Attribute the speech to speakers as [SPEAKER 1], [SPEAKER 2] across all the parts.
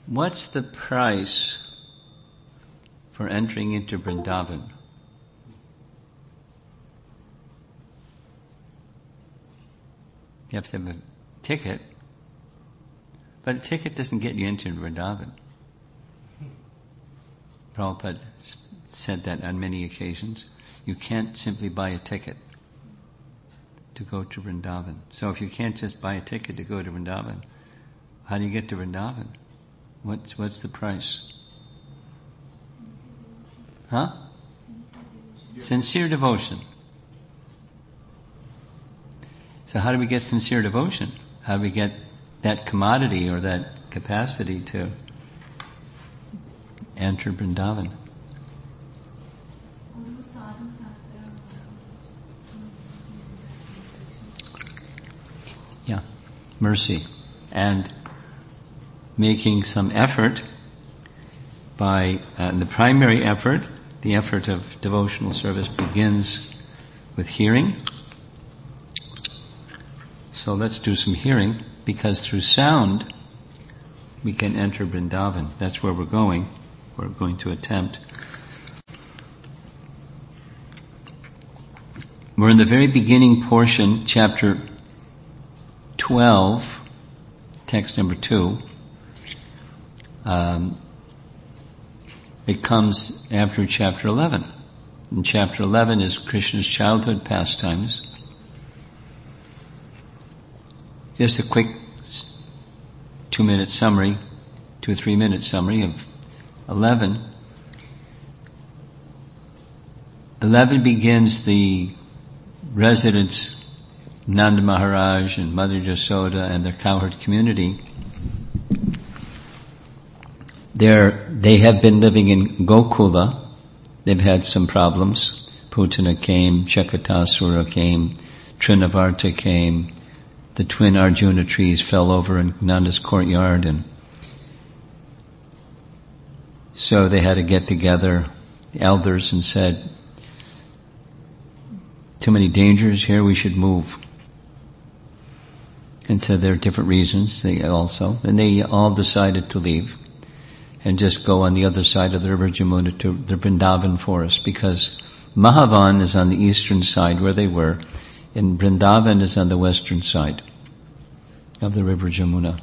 [SPEAKER 1] What's the price for entering into Vrindavan? You have to have a ticket, but a ticket doesn't get you into Vrindavan. Prabhupada said that on many occasions. You can't simply buy a ticket to go to Vrindavan. So if you can't just buy a ticket to go to Vrindavan, how do you get to Vrindavan? What's the price? Huh? Sincere devotion. So how do we get sincere devotion? How do we get that commodity or that capacity to enter Vrindavan? Yeah, mercy. And making some effort by, the primary effort, the effort of devotional service begins with hearing. So let's do some hearing, because through sound we can enter Vrindavan. That's where we're going. We're going to attempt. We're in the very beginning portion, chapter 12, text number 2. It comes after chapter 11. And chapter 11 is Krishna's childhood pastimes. Just a quick 2-minute summary, 2 or 3 minute summary of 11. 11 begins the residents, Nanda Maharaj and Mother Yasoda and their cowherd community. They have been living in Gokula. They've had some problems. Putana came, Chakatasura came, Trinavarta came. The twin Arjuna trees fell over in Nanda's courtyard, and so they had to get together, the elders, and said, too many dangers here, we should move. And so there are different reasons, and they all decided to leave and just go on the other side of the river Jamuna to the Vrindavan forest, because Mahavan is on the eastern side where they were, and Vrindavan is on the western side of the river Jamuna,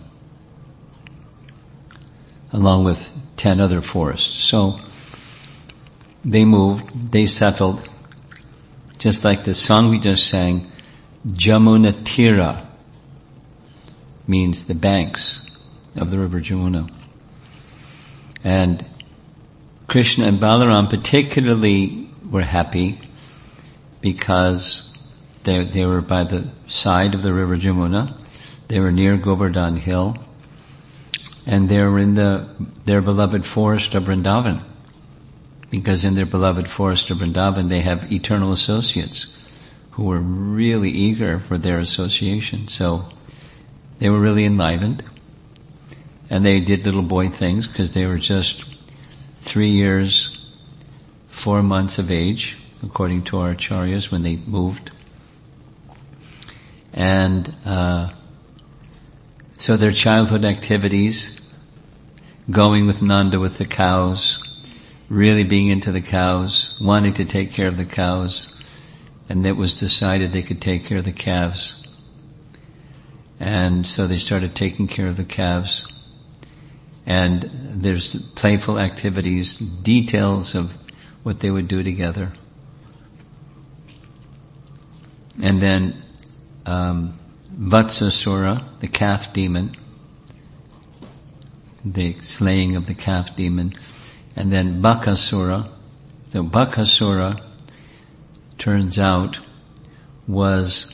[SPEAKER 1] along with 10 other forests. So they moved, they settled, just like the song we just sang, Jamuna Tira means the banks of the river Jamuna. And Krishna and Balaram particularly were happy because they were by the side of the river Jamuna. They were near Govardhan Hill, and they were in their beloved forest of Vrindavan, because in their beloved forest of Vrindavan they have eternal associates who were really eager for their association. So they were really enlivened, and they did little boy things because they were just 3 years, 4 months of age, according to our acharyas, when they moved. And so their childhood activities, going with Nanda with the cows, really being into the cows, wanting to take care of the cows, and it was decided they could take care of the calves. And so they started taking care of the calves. And there's playful activities, details of what they would do together. And then Vatsasura, the calf demon, the slaying of the calf demon, and then Bakasura. So Bakasura, turns out, was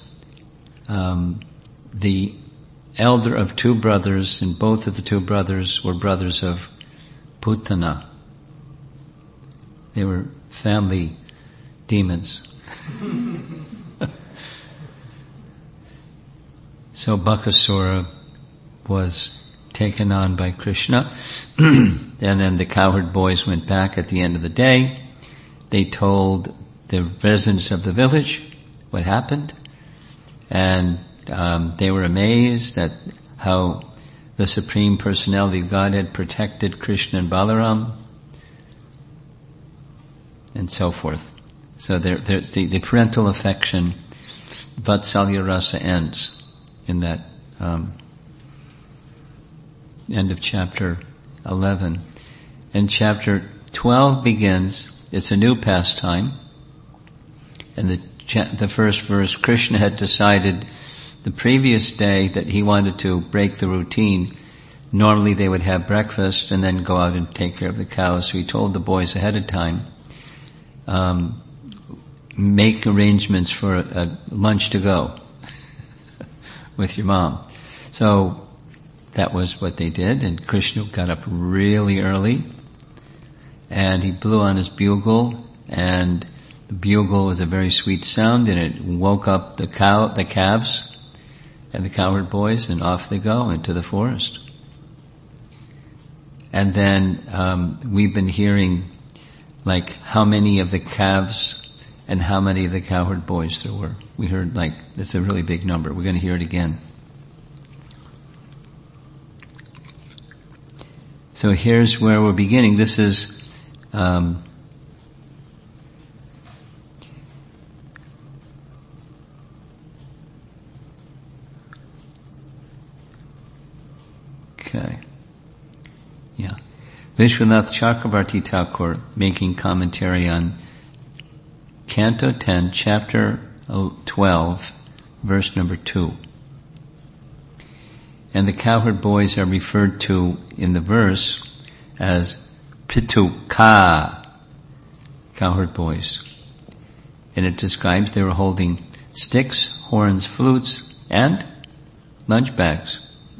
[SPEAKER 1] the elder of 2 brothers, and both of the 2 brothers were brothers of Putana. They were family demons. So Bakasura was taken on by Krishna, and then the cowherd boys went back at the end of the day. They told the residents of the village what happened, and they were amazed at how the Supreme Personality of Godhead protected Krishna and Balaram, and so forth. So the parental affection, Vatsalya Rasa ends in that end of chapter 11. And chapter 12 begins, it's a new pastime, and the first verse, Krishna had decided the previous day that he wanted to break the routine. Normally they would have breakfast and then go out and take care of the cows. So he told the boys ahead of time, make arrangements for a lunch to go with your mom. So that was what they did, and Krishna got up really early and he blew on his bugle, and the bugle was a very sweet sound, and it woke up the calves and the cowherd boys, and off they go into the forest. And then we've been hearing like how many of the calves and how many of the cowherd boys there were. We heard like, it's a really big number. We're going to hear it again. So here's where we're beginning. This is okay. Yeah. Vishwanath Chakravarti Thakur making commentary on Canto 10, Chapter 12, verse number 2. And the cowherd boys are referred to in the verse as Pituka, cowherd boys. And it describes they were holding sticks, horns, flutes, and lunch bags.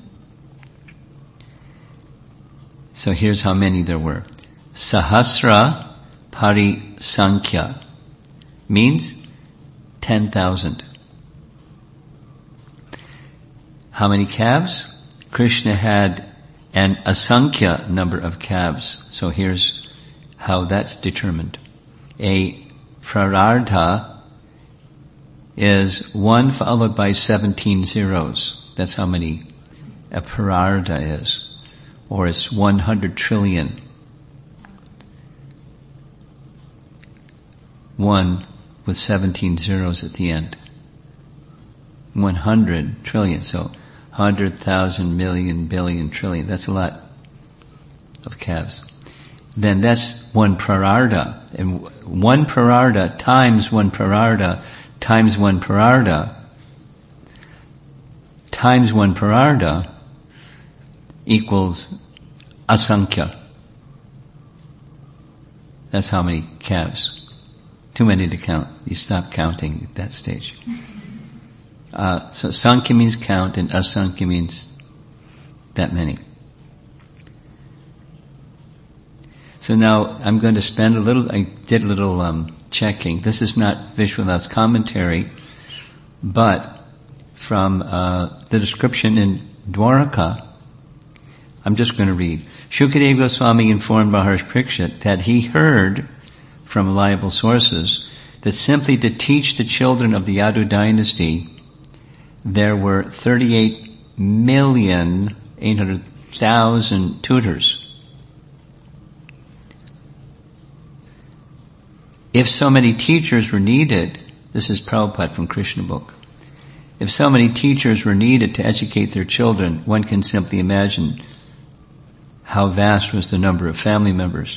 [SPEAKER 1] So here's how many there were. Sahasra Parisankhya means 10,000. How many calves? Krishna had an asankhya number of calves. So here's how that's determined. A prarartha is 1 followed by 17 zeros. That's how many a prarartha is. Or it's 100 trillion. 1 with 17 zeros at the end. 100 trillion. So 100,000 million billion trillion. That's a lot of calves. Then that's 1 prarartha. And 1 prarartha times 1 prarartha times 1 prarartha times 1 prarartha equals asankhya. That's how many calves. Too many to count. You stop counting at that stage. So sankhya means count, and asankhya means that many. So now I'm going to spend I did a little checking. This is not Vishwanath's commentary, but from the description in Dwaraka, I'm just going to read. Shukadeva Goswami informed Maharshi Parikshit that he heard from reliable sources that simply to teach the children of the Yadu dynasty, there were 38,800,000 tutors. If so many teachers were needed, this is Prabhupada from Krishna Book, if so many teachers were needed to educate their children, one can simply imagine how vast was the number of family members.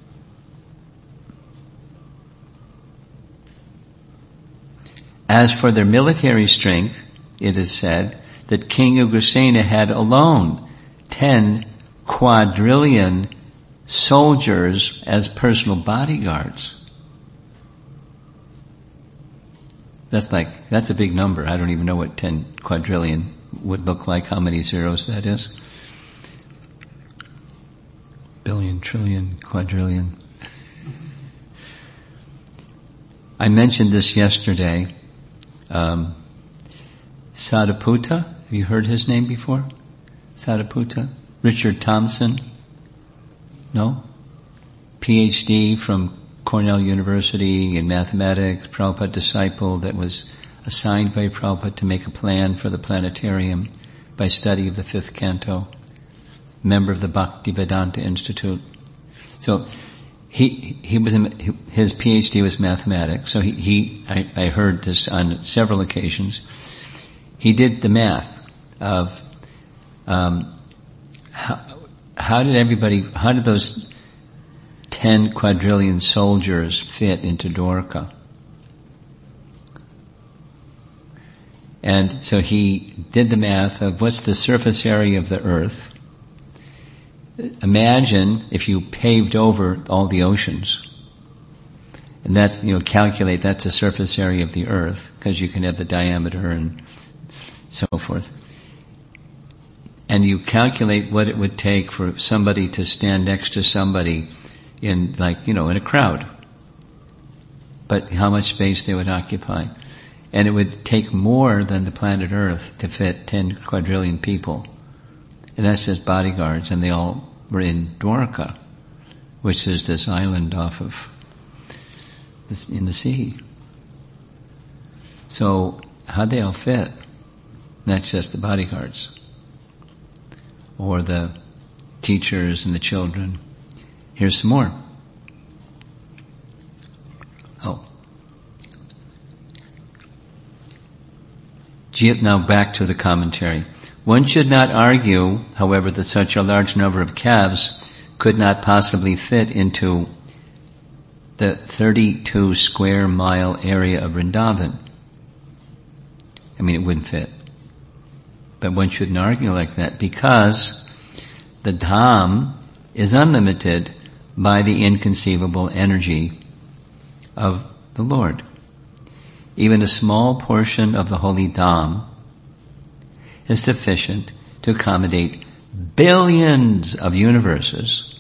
[SPEAKER 1] As for their military strength, it is said that King Ugrasena had alone 10 quadrillion soldiers as personal bodyguards. That's a big number. I don't even know what 10 quadrillion would look like, how many zeros that is. Billion, trillion, quadrillion. I mentioned this yesterday. Sadaputta, have you heard his name before? Sadaputta? Richard Thompson? No? PhD from Cornell University in mathematics, Prabhupada disciple that was assigned by Prabhupada to make a plan for the planetarium by study of the 5th canto. member of the Bhaktivedanta Institute. So he was his PhD was mathematics. So I heard this on several occasions. He did the math of how did those 10 quadrillion soldiers fit into Dwarka? And so he did the math of what's the surface area of the earth. Imagine if you paved over all the oceans. And that's, calculate that's the surface area of the earth, because you can have the diameter and so forth. And you calculate what it would take for somebody to stand next to somebody in a crowd. But how much space they would occupy. And it would take more than the planet Earth to fit 10 quadrillion people. And that's just bodyguards, and they all were in Dwarka, which is this island off of in the sea. So how'd they all fit? That's just the bodyguards. Or the teachers and the children. Here's some more. Now back to the commentary. One should not argue, however, that such a large number of calves could not possibly fit into the 32 square mile area of Vrindavan. It wouldn't fit. But one shouldn't argue like that, because the Dham is unlimited by the inconceivable energy of the Lord. Even a small portion of the holy Dham is sufficient to accommodate billions of universes,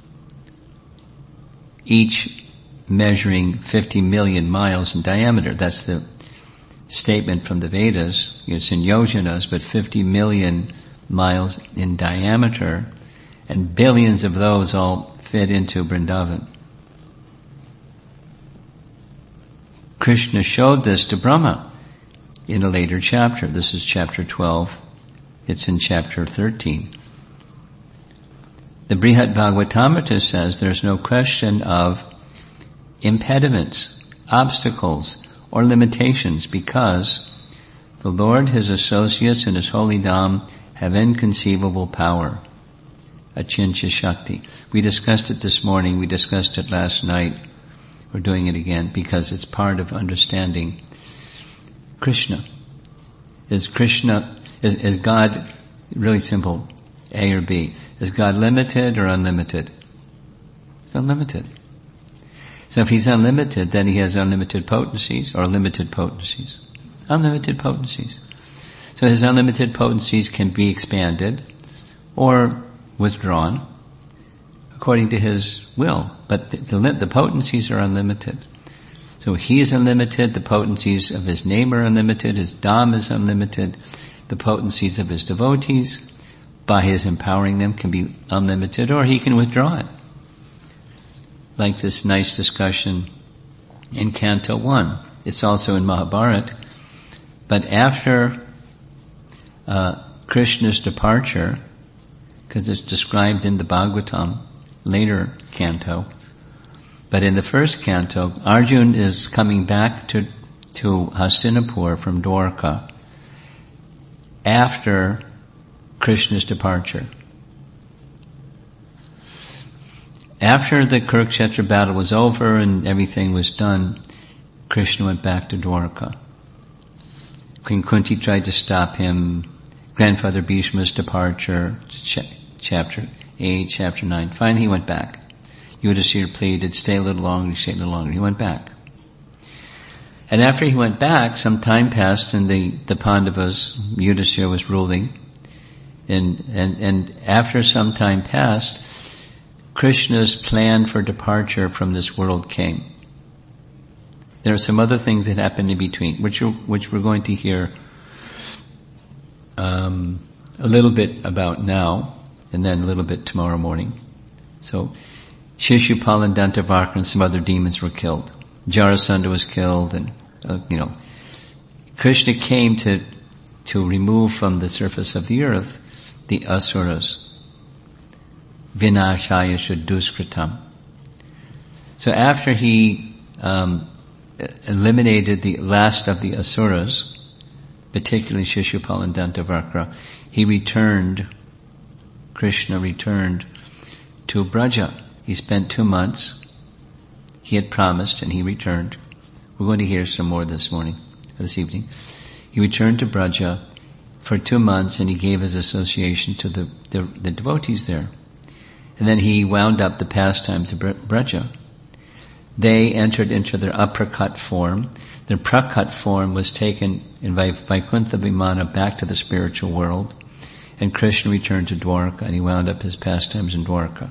[SPEAKER 1] each measuring 50 million miles in diameter. That's the statement from the Vedas. It's in yojanas, but 50 million miles in diameter, and billions of those all fit into Vrindavan. Krishna showed this to Brahma in a later chapter. This is chapter 12. It's in chapter 13. The Brihat Bhagavatamrita says there's no question of impediments, obstacles, or limitations, because the Lord, His associates, and His holy Dham have inconceivable power. Achintya Shakti. We discussed it this morning. We discussed it last night. We're doing it again because it's part of understanding Krishna. Is God, really simple, A or B. Is God limited or unlimited? It's unlimited. So if He's unlimited, then He has unlimited potencies or limited potencies. Unlimited potencies. So His unlimited potencies can be expanded or withdrawn according to His will. But the potencies are unlimited. So He is unlimited, the potencies of His name are unlimited, His Dham is unlimited, the potencies of His devotees, by His empowering them, can be unlimited, or He can withdraw it. Like this nice discussion in Canto 1. It's also in Mahabharata. But after Krishna's departure, because it's described in the Bhagavatam, later canto, but in the first canto, Arjuna is coming back to Hastinapur from Dwarka after Krishna's departure. After the Kurukshetra battle was over and everything was done, Krishna went back to Dwarka. Queen Kunti tried to stop him. Grandfather Bhishma's departure, chapter 8, chapter 9. Finally he went back. Yudhisthira pleaded, stay a little longer, stay a little longer. He went back. And after he went back, some time passed and the Pandavas, Yudhisthira was ruling. And after some time passed, Krishna's plan for departure from this world came. There are some other things that happened in between, which we're going to hear a little bit about now, and then a little bit tomorrow morning. So, Shishupal and Dantavarka and some other demons were killed. Jarasandha was killed, and Krishna came to remove from the surface of the earth the asuras. vinashaya shuddhuskritam. So after he eliminated the last of the asuras, particularly Shishupal and Dantavarkra, Krishna returned to Braja. He spent 2 months. He had promised and he returned. We're going to hear some more this evening. He returned to Braja for 2 months and he gave his association to the devotees there. And then he wound up the pastimes of Braja. They entered into their aprakat form. Their prakat form was taken in Vaikuntha Vimana back to the spiritual world. And Krishna returned to Dwarka and he wound up his pastimes in Dwarka.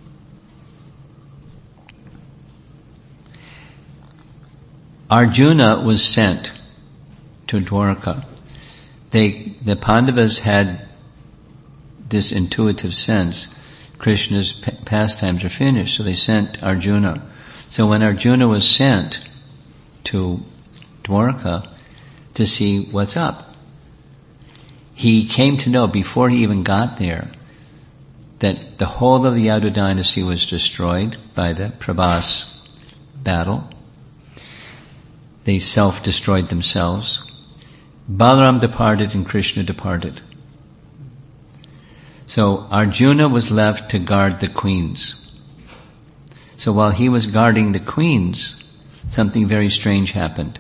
[SPEAKER 1] Arjuna was sent to Dwarka. The Pandavas had this intuitive sense, Krishna's pastimes are finished, so they sent Arjuna. So when Arjuna was sent to Dwarka to see what's up, he came to know before he even got there that the whole of the Yadu dynasty was destroyed by the Prabhas battle. They self-destroyed themselves. Balaram departed and Krishna departed. So Arjuna was left to guard the queens. So while he was guarding the queens, something very strange happened.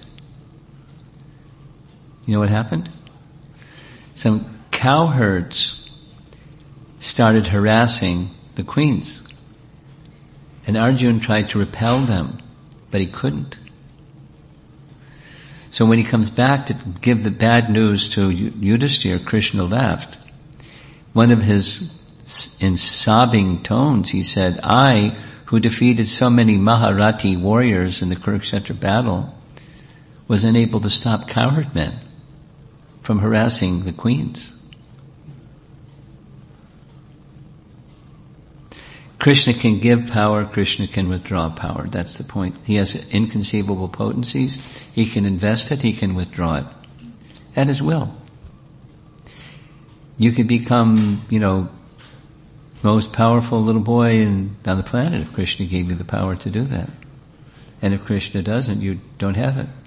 [SPEAKER 1] You know what happened? Some cowherds started harassing the queens. And Arjuna tried to repel them, but he couldn't. So when he comes back to give the bad news to Yudhishthira, Krishna left. One of his, in sobbing tones, he said, I, who defeated so many Maharati warriors in the Kurukshetra battle, was unable to stop cowherd men from harassing the queens. Krishna can give power, Krishna can withdraw power. That's the point. He has inconceivable potencies. He can invest it, he can withdraw it. At his will. You could become, most powerful little boy on the planet if Krishna gave you the power to do that. And if Krishna doesn't, you don't have it.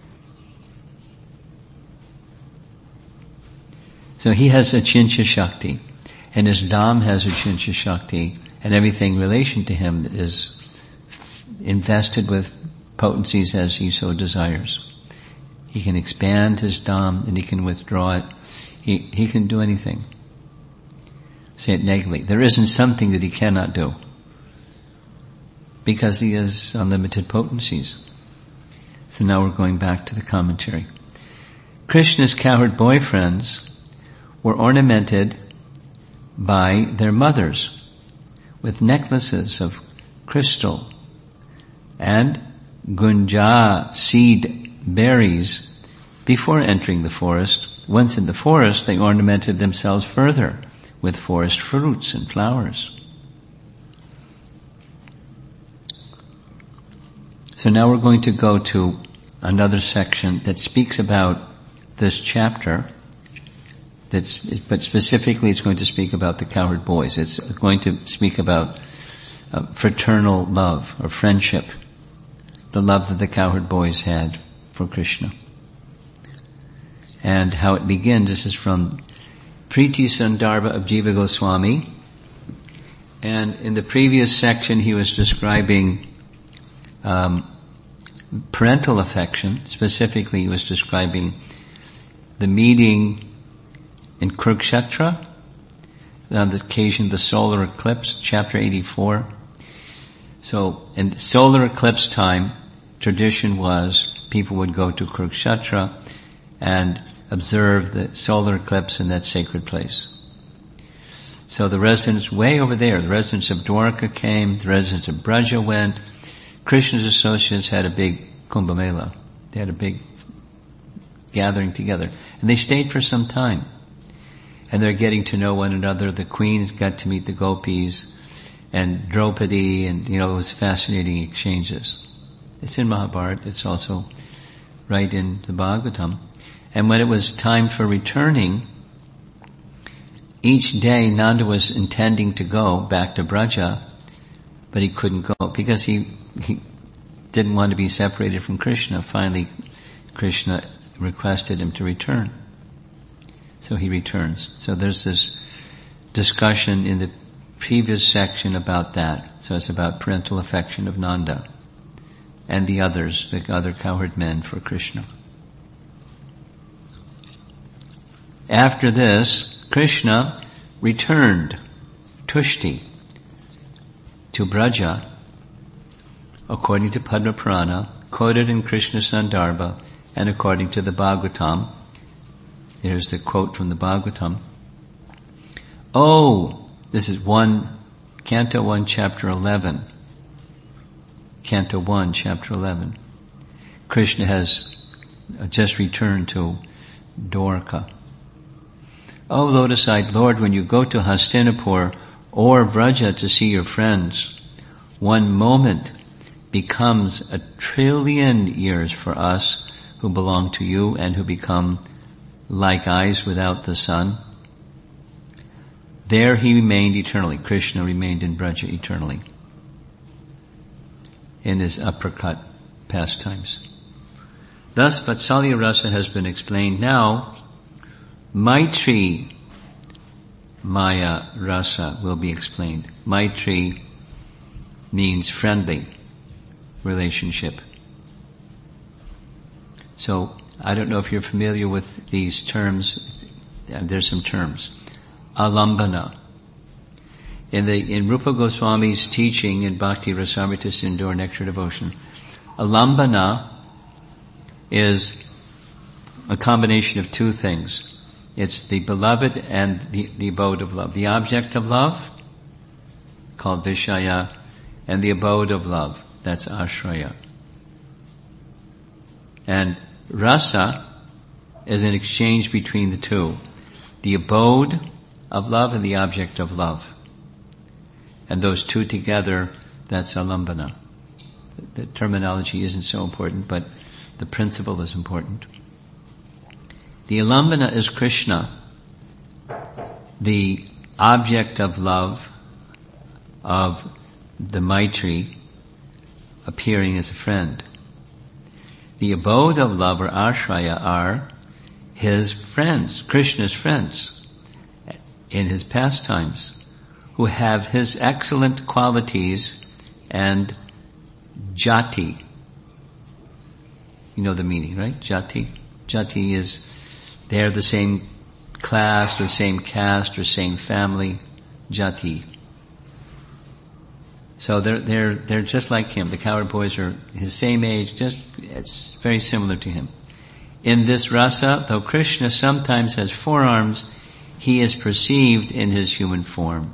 [SPEAKER 1] So he has Achintya Shakti, and his Dham has Achintya Shakti, and everything in relation to him is invested with potencies as he so desires. He can expand his Dham and he can withdraw it. He can do anything. Say it negatively. There isn't something that he cannot do because he has unlimited potencies. So now we're going back to the commentary. Krishna's cowherd boyfriends were ornamented by their mothers with necklaces of crystal and gunja seed berries before entering the forest. Once in the forest, they ornamented themselves further with forest fruits and flowers. So now we're going to go to another section that speaks about this chapter. But specifically it's going to speak about the cowherd boys. It's going to speak about fraternal love or friendship, the love that the cowherd boys had for Krishna. And how it begins, this is from Priti Sandarbha of Jiva Goswami. And in the previous section he was describing parental affection. Specifically he was describing the meeting in Kurukshetra, on the occasion of the solar eclipse, chapter 84. So, in the solar eclipse time, tradition was people would go to Kurukshetra and observe the solar eclipse in that sacred place. So the residents way over there, the residents of Dwarka came, the residents of Braja went. Krishna's associates had a big Kumbh Mela. They had a big gathering together. And they stayed for some time. And they're getting to know one another. The queens got to meet the gopis and Draupadi, and it was fascinating exchanges. It's in Mahabharata. It's also right in the Bhagavatam. And when it was time for returning, each day Nanda was intending to go back to Braja, but he couldn't go because he didn't want to be separated from Krishna. Finally, Krishna requested him to return. So he returns. So there's this discussion in the previous section about that. So it's about parental affection of Nanda and the others, the other cowherd men for Krishna. After this, Krishna returned, Tushti, to Braja, according to Padma Purana, quoted in Krishna Sandarbha, and according to the Bhagavatam. Here's the quote from the Bhagavatam. Oh, this is Canto 1, Chapter 11. Canto 1, Chapter 11. Krishna has just returned to Dwarka. O lotus-eyed Lord, when you go to Hastinapur or Vraja to see your friends, one moment becomes 1 trillion years for us who belong to you and who become like eyes without the sun. There he remained eternally. Krishna remained in Braja eternally in his uppercut pastimes. Thus, Vatsalya Rasa has been explained. Now, Maitri Maya Rasa will be explained. Maitri means friendly relationship. So, I don't know if you're familiar with these terms. There's some terms. Alambana. In Rupa Goswami's teaching in Bhakti Rasamrita Sindhu, Nectar Devotion, Alambana is a combination of two things. It's the beloved and the abode of love. The object of love, called Vishaya, and the abode of love, that's Ashraya. And Rasa is an exchange between the two. The abode of love and the object of love. And those two together, that's Alambana. The terminology isn't so important, but the principle is important. The Alambana is Krishna, the object of love of the Maitri, appearing as a friend. The abode of love, or Ashraya, are his friends, Krishna's friends, in his pastimes, who have his excellent qualities and jati. You know the meaning, right? Jati. Jati is, they're the same class, or the same caste, or same family. Jati. So they're just like him. The cowherd boys are his same age, it's very similar to him. In this rasa, though Krishna sometimes has 4 arms, he is perceived in his human form.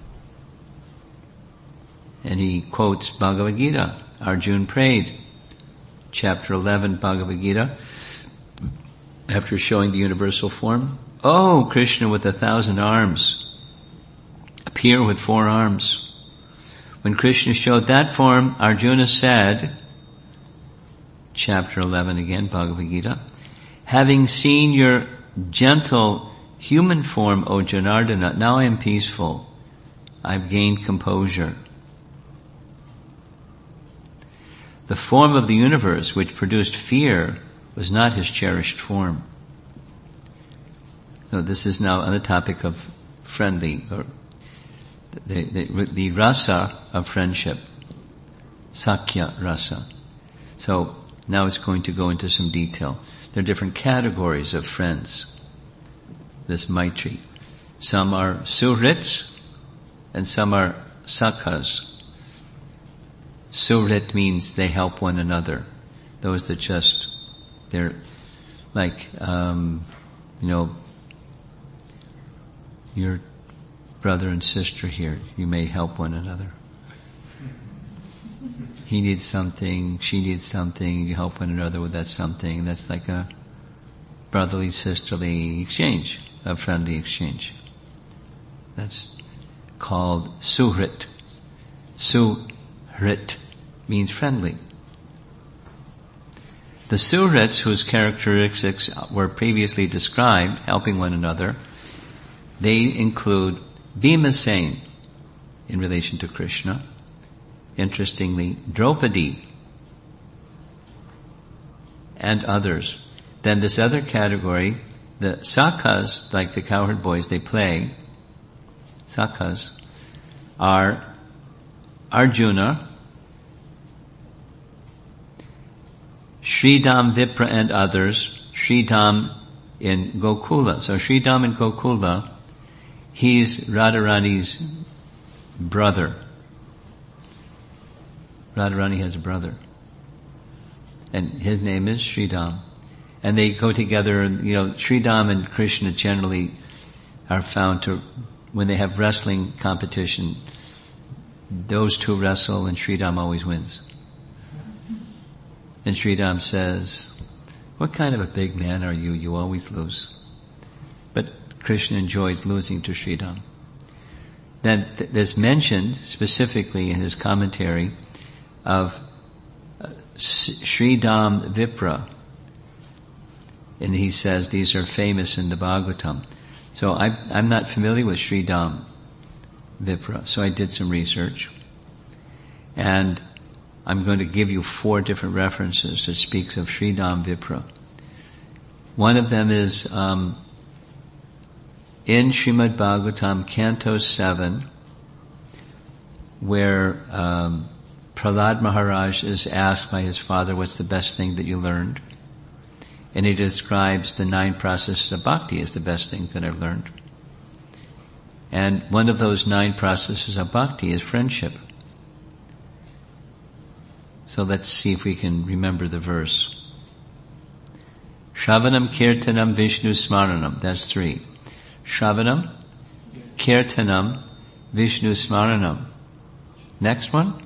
[SPEAKER 1] And he quotes Bhagavad Gita. Arjuna prayed, chapter 11, Bhagavad Gita, after showing the universal form. Oh, Krishna with 1,000 arms, appear with 4 arms. When Krishna showed that form, Arjuna said, chapter 11 again, Bhagavad Gita, having seen your gentle human form, O Janardana, now I am peaceful. I've gained composure. The form of the universe which produced fear was not his cherished form. So this is now on the topic of friendly, or the rasa of friendship, Sakya rasa. So now it's going to go into some detail. There are different categories of friends, this Maitri. Some are Surits and some are Sakhas. Surit means they help one another. Those that just, they're like, your brother and sister here, you may help one another. He needs something, she needs something, you help one another with that something. That's like a brotherly, sisterly exchange, a friendly exchange. That's called Suhrit. Suhrit means friendly. The Surits, whose characteristics were previously described, helping one another, They include Bhimasen in relation to Krishna. Interestingly, Draupadi and others. Then this other category, the Sakhas, like the cowherd boys, they play. Sakhas are Arjuna, Sridham, Vipra and others. Sridham in Gokula. So Sridham in Gokula, he's Radharani's brother. Radharani has a brother. And his name is Sridham. And they go together, Sridham and Krishna generally are found to, when they have wrestling competition, those two wrestle and Sridham always wins. And Sridham says, "What kind of a big man are you? You always lose." But Krishna enjoys losing to Sridham. Then there's mentioned specifically in his commentary of Sridham Vipra. And he says these are famous in the Bhagavatam. So I'm not familiar with Sridham Vipra, so I did some research. And I'm going to give you 4 different references that speaks of Sridham Vipra. One of them is in Srimad Bhagavatam, Canto 7, where Prahlad Maharaj is asked by his father, what's the best thing that you learned? And he describes the 9 processes of bhakti as the best things that I've learned. And one of those 9 processes of bhakti is friendship. So let's see if we can remember the verse. Shravanam Kirtanam Vishnu Smaranam. That's 3. Shravanam, Kirtanam, Vishnu Smaranam. Next one.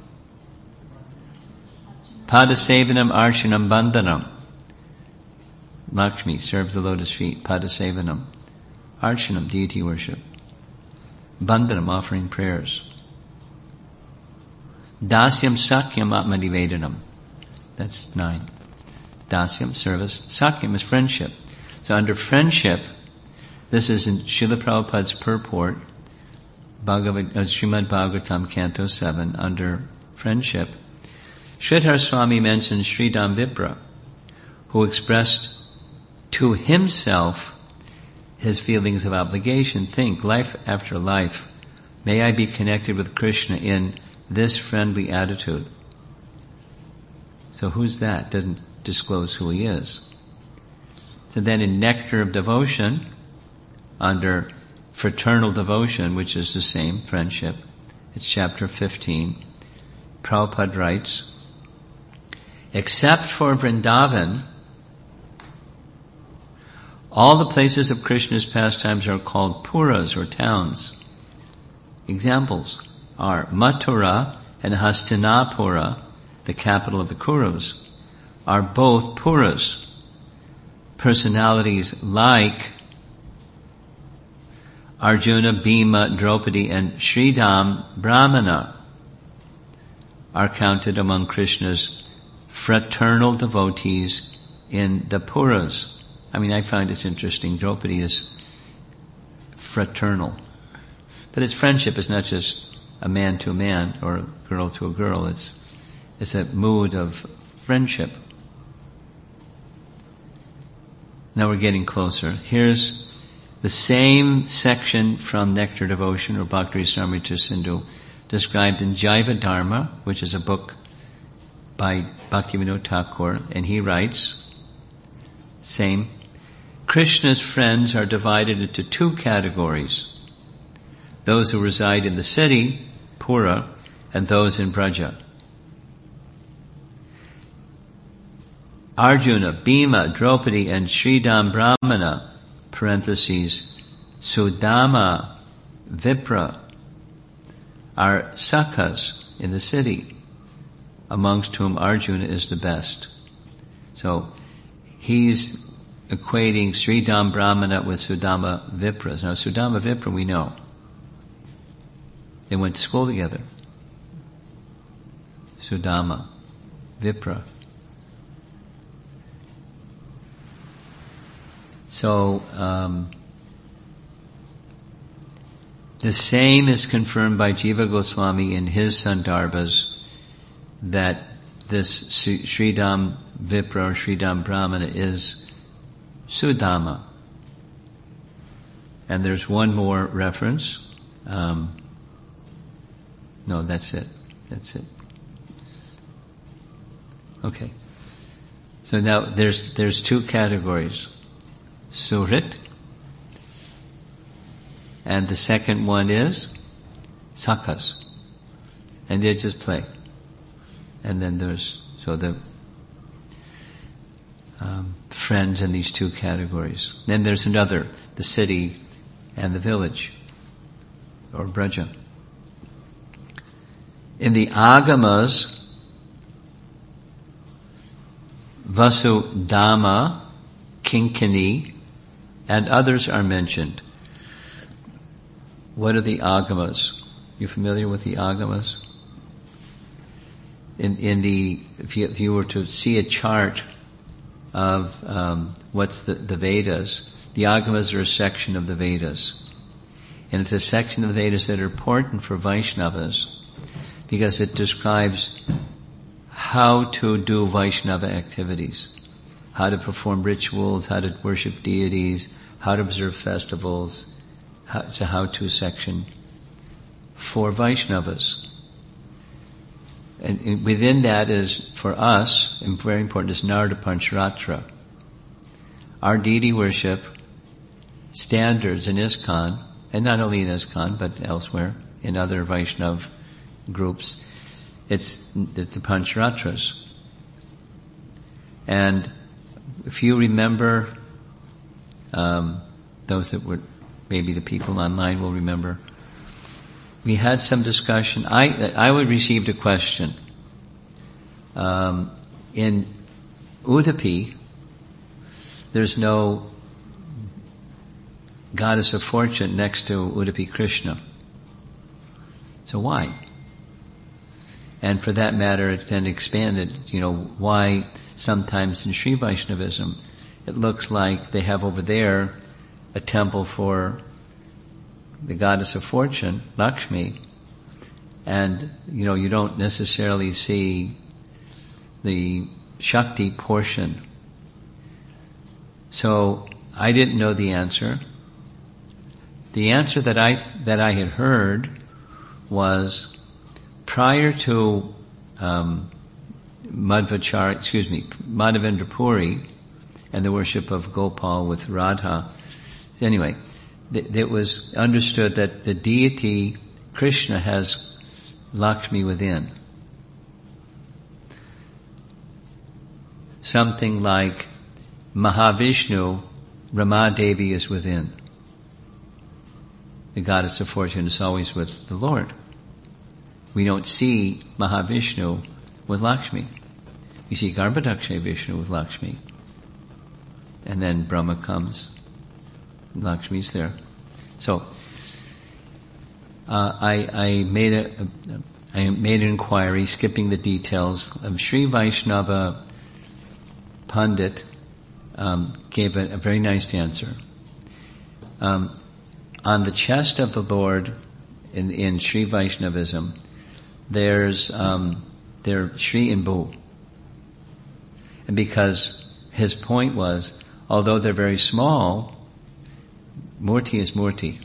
[SPEAKER 1] Padasevanam Archanam Bandhanam. Lakshmi serves the lotus feet. Padasevanam. Archanam, deity worship. Bandhanam, offering prayers. Dasyam Sakyam Atmanivedanam. That's 9. Dasyam, service. Sakyam is friendship. So under friendship, this is in Srila Prabhupada's purport, Srimad Bhagavatam, Canto 7, under friendship. Sridhar Swami mentions Sridham Vipra, who expressed to himself his feelings of obligation. Think, life after life, may I be connected with Krishna in this friendly attitude. So who's that? Doesn't disclose who he is. So then in Nectar of Devotion, under fraternal devotion, which is the same, friendship, it's chapter 15, Prabhupada writes, except for Vrindavan, all the places of Krishna's pastimes are called puras or towns. Examples are Mathura and Hastinapura, the capital of the Kurus, are both puras. Personalities like Arjuna, Bhima, Draupadi, and Sridham Brahmana are counted among Krishna's fraternal devotees in the puras. I mean, I find it's interesting. Draupadi is fraternal. But it's friendship. It's not just a man to a man or a girl to a girl. It's a mood of friendship. Now we're getting closer. Here's the same section from Nectar Devotion or Bhakti Rasamrita Sindhu described in Jaiva Dharma, which is a book by Bhaktivinoda Thakur, and he writes, same, Krishna's friends are divided into 2 categories. Those who reside in the city, Pura, and those in Braja. Arjuna, Bhima, Draupadi, and Sridham Brahmana, parentheses, Sudama, Vipra, are sakhas in the city, amongst whom Arjuna is the best. So, he's equating Sridham Brahmana with Sudama Vipra. Now, Sudama Vipra we know. They went to school together. Sudama, Vipra. So, The same is confirmed by Jiva Goswami in his Sandarbhas, that this Sridham Vipra or Sridham Brahmana is Sudama. And there's one more reference. No, that's it. That's it. Okay. So now there's two categories. Surit. And the second one is Sakhas. And they just play. And then there's, so the friends in these two categories. Then there's another, the city and the village, or Braja. In the Agamas, Vasudama, Kinkini, and others are mentioned. What are the Agamas? You familiar with the Agamas? If you were to see a chart of what's the Vedas, the Agamas are a section of the Vedas. And it's a section of the Vedas that are important for Vaishnavas because it describes how to do Vaishnava activities, how to perform rituals, how to worship deities, how to observe festivals. It's a how-to section for Vaishnavas. And within that is, for us, and very important, is Narada Pancharatra. Our deity worship standards in ISKCON, and not only in ISKCON, but elsewhere, in other Vaishnav groups, it's the Pancharatras. And if you remember, those that were, maybe the people online will remember, we had some discussion. I received a question. In Udupi, there's no goddess of fortune next to Udupi Krishna. So why? And for that matter, it then expanded, why sometimes in Sri Vaishnavism, it looks like they have over there a temple for the goddess of fortune, Lakshmi, and, you don't necessarily see the Shakti portion. So, I didn't know the answer. The answer that I had heard was prior to Madhavendra Puri and the worship of Gopal with Radha. Anyway, it was understood that the deity Krishna has Lakshmi within. Something like Mahavishnu, Ramadevi is within. The goddess of fortune is always with the Lord. We don't see Mahavishnu with Lakshmi. We see Garbhodakshay Vishnu with Lakshmi. And then Brahma comes. Lakshmi's there. So, I made an inquiry, skipping the details, of Sri Vaishnava Pandit, gave a very nice answer. On the chest of the Lord in Sri Vaishnavism, there's Sri and Bhu. And because his point was, although they're very small, Murti is Murti.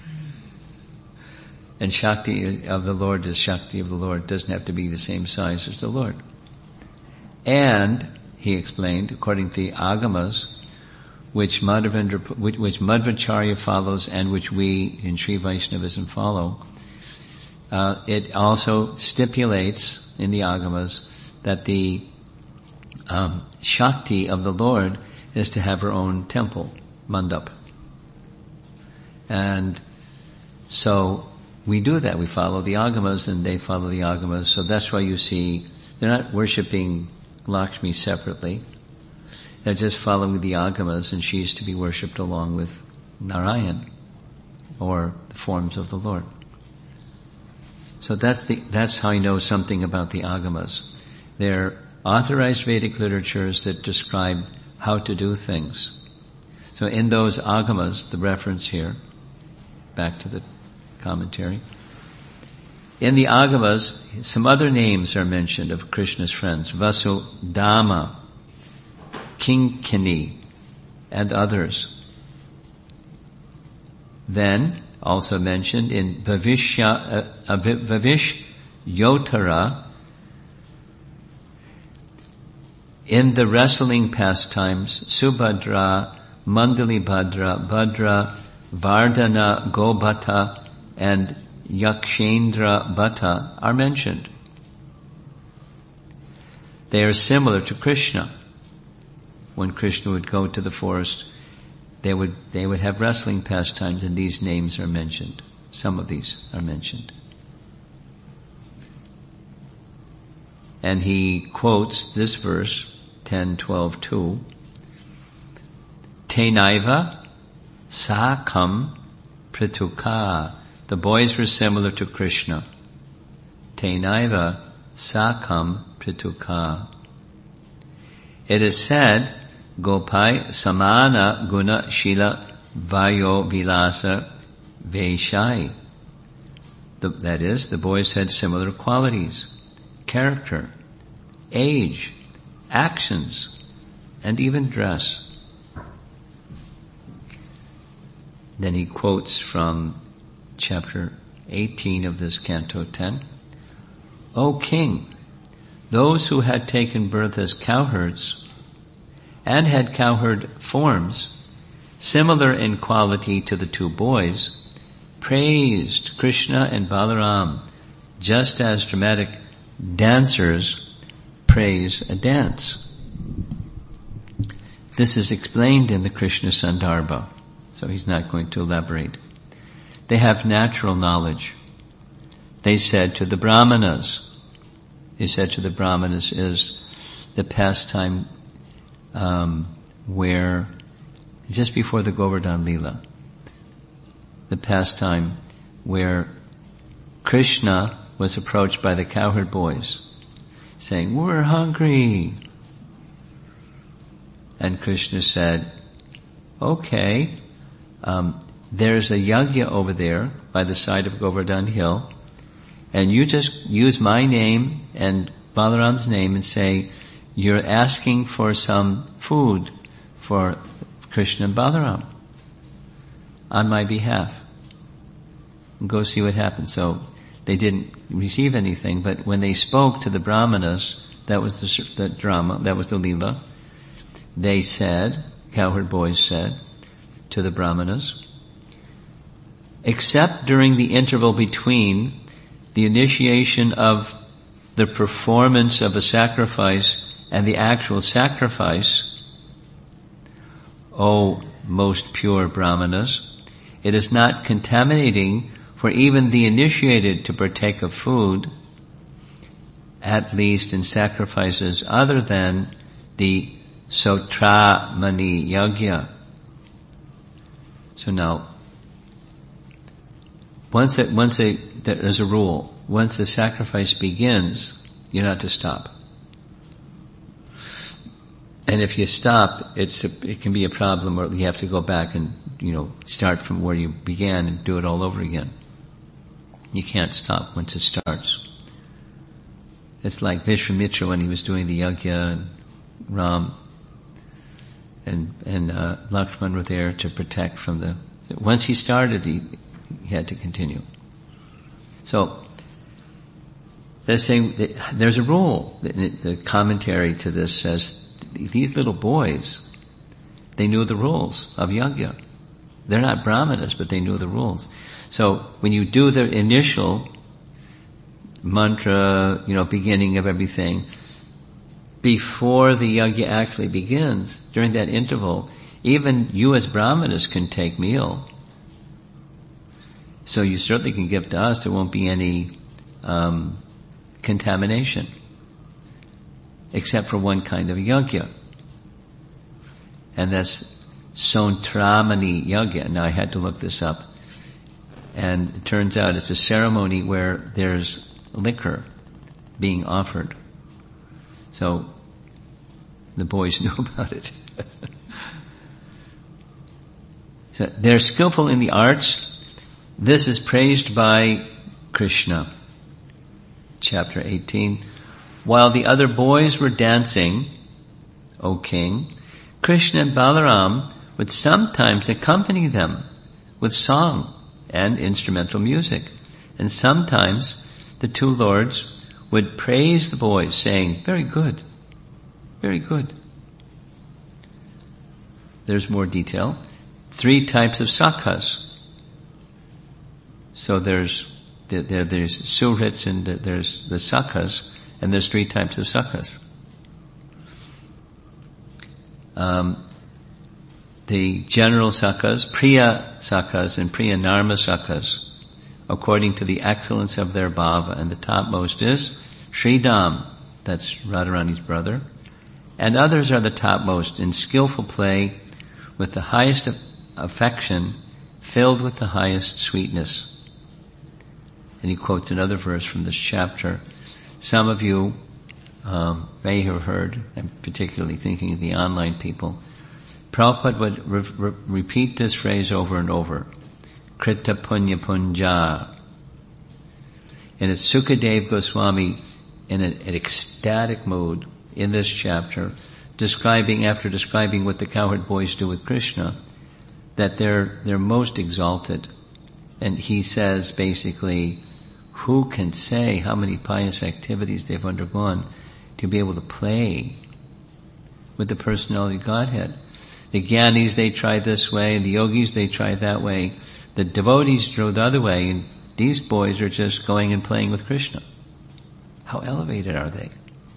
[SPEAKER 1] And Shakti of the Lord is Shakti of the Lord. It doesn't have to be the same size as the Lord. And, he explained, according to the Agamas, which Madhvacharya follows and which we in Sri Vaishnavism follow, it also stipulates in the Agamas that the Shakti of the Lord is to have her own temple, mandap. And so we do that. We follow the Agamas and they follow the Agamas. So that's why you see they're not worshipping Lakshmi separately. They're just following the Agamas, and she's to be worshipped along with Narayan, or the forms of the Lord. So that's how I know something about the Agamas. They're authorized Vedic literatures that describe how to do things. So in those Agamas, the reference here, back to the commentary. In the Agamas, some other names are mentioned of Krishna's friends. Vasudama, Kinkini, and others. Then, also mentioned in Vavishyotara, in the wrestling pastimes, Subhadra, Mandalibhadra, Bhadra, Vardhana, Gobhata, and Yakshendra Bhatta are mentioned. They are similar to Krishna. When Krishna would go to the forest, they would have wrestling pastimes, and these names are mentioned. Some of these are mentioned. And he quotes this verse, 10:12-2, Tenaiva Sakam Prituka. The boys were similar to Krishna. Tenaiva Sakam Prituka. It is said, Gopai Samana Guna Shila Vayo Vilasa Vaishai. That is, the boys had similar qualities, character, age, actions, and even dress. Then he quotes from chapter 18 of this Canto 10. O king, those who had taken birth as cowherds and had cowherd forms, similar in quality to the two boys, praised Krishna and Balaram, just as dramatic dancers praise a dance. This is explained in the Krishna Sandarbha, so he's not going to elaborate. They have natural knowledge. They said to the Brahmanas is the pastime where, just before the Govardhan Leela, the pastime where Krishna was approached by the cowherd boys, saying, "We're hungry." And Krishna said, "Okay, there's a yajna over there by the side of Govardhan Hill, and you just use my name and Balaram's name and say, you're asking for some food for Krishna and Balaram on my behalf. And go see what happens." So they didn't receive anything, but when they spoke to the Brahmanas, that was the drama, that was the Leela, they said, cowherd boys said to the Brahmanas, except during the interval between the initiation of the performance of a sacrifice and the actual sacrifice, O most pure Brahmanas, it is not contaminating for even the initiated to partake of food, at least in sacrifices other than the Sotramani Yajna. So now, there's a rule. Once the sacrifice begins, you're not to stop. And if you stop, it can be a problem, or you have to go back and, start from where you began and do it all over again. You can't stop once it starts. It's like Vishwamitra when he was doing the yajna, and Ram and Lakshman were there to protect from once he started, he had to continue. So, they're saying that there's a rule. The commentary to this says, these little boys, they knew the rules of yajna. They're not Brahmanas, but they knew the rules. So, when you do the initial mantra, beginning of everything, before the yajna actually begins, during that interval, even you as Brahmanas can take meal. So you certainly can give to us. There won't be any contamination, except for one kind of yajna. And that's Sotramani Yajna. Now I had to look this up. And it turns out it's a ceremony where there's liquor being offered. So the boys knew about it. So they're skillful in the arts, This is praised by Krishna. Chapter 18. While the other boys were dancing, O king, Krishna and Balaram would sometimes accompany them with song and instrumental music. And sometimes the two lords would praise the boys, saying, very good, very good. There's more detail. 3 types of sakhas. So there's suhrits and there's the sakhas, and there's 3 types of sakhas. The general sakhas, priya sakhas and priya narma sakhas, according to the excellence of their bhava, and the topmost is Sridham, that's Radharani's brother, and others are the topmost in skillful play with the highest affection, filled with the highest sweetness. And he quotes another verse from this chapter. Some of you may have heard, I'm particularly thinking of the online people, Prabhupada would repeat this phrase over and over. Krita Punya Punja. And it's Sukadev Goswami in an ecstatic mood in this chapter, after describing what the cowherd boys do with Krishna, that they're most exalted. And he says basically, who can say how many pious activities they've undergone to be able to play with the personality of Godhead? The Gyanis, they try this way, the yogis, they try that way. The devotees drove the other way, and these boys are just going and playing with Krishna. How elevated are they?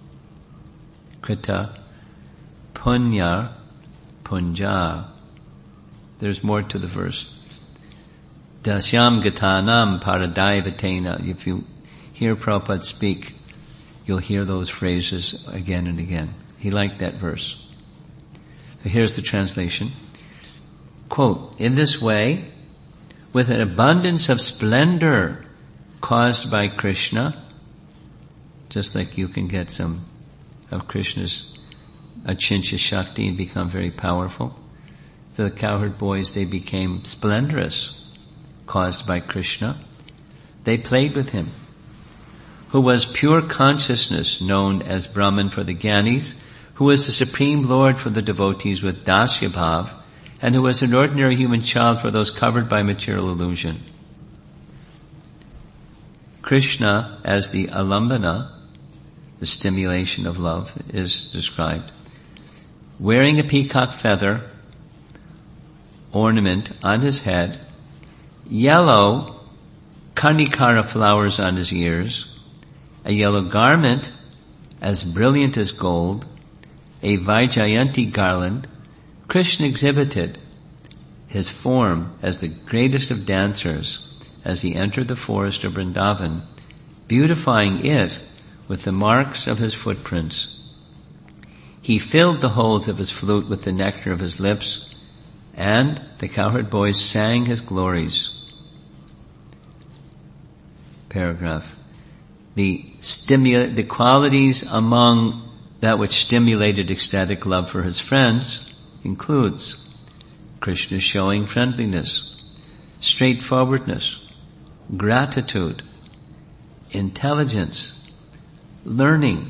[SPEAKER 1] Krita, Punya, Punja. There's more to the verse. Dasyam Gatanam Paradaivatena. If you hear Prabhupada speak, you'll hear those phrases again and again. He liked that verse. So here's the translation. Quote, in this way, with an abundance of splendor caused by Krishna, just like you can get some of Krishna's achintya shakti and become very powerful. So the cowherd boys, they became splendorous, caused by Krishna. They played with him, who was pure consciousness, known as Brahman for the Gyanis, who was the Supreme Lord for the devotees with Dasya Bhav, and who was an ordinary human child for those covered by material illusion. Krishna, as the alambana, the stimulation of love, is described. Wearing a peacock feather ornament on his head, yellow karnikara flowers on his ears, a yellow garment as brilliant as gold, a Vaijayanti garland, Krishna exhibited his form as the greatest of dancers as he entered the forest of Vrindavan, beautifying it with the marks of his footprints. He filled the holes of his flute with the nectar of his lips, and the cowherd boys sang his glories. Paragraph. The qualities among that which stimulated ecstatic love for his friends includes Krishna showing friendliness, straightforwardness, gratitude, intelligence, learning,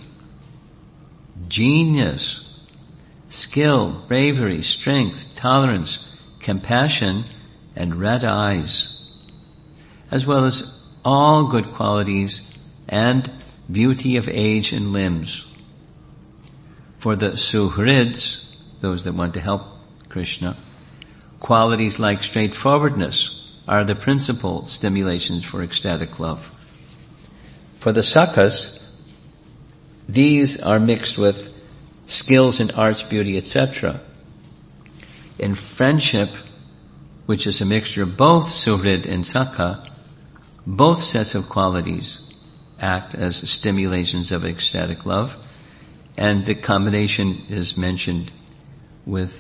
[SPEAKER 1] genius, skill, bravery, strength, tolerance, compassion, and red eyes, as well as all good qualities and beauty of age and limbs. For the suhrids, those that want to help Krishna, qualities like straightforwardness are the principal stimulations for ecstatic love. For the sakhas, these are mixed with skills in arts, beauty, etc. In friendship, which is a mixture of both suhrid and sakha, both sets of qualities act as stimulations of ecstatic love, and the combination is mentioned with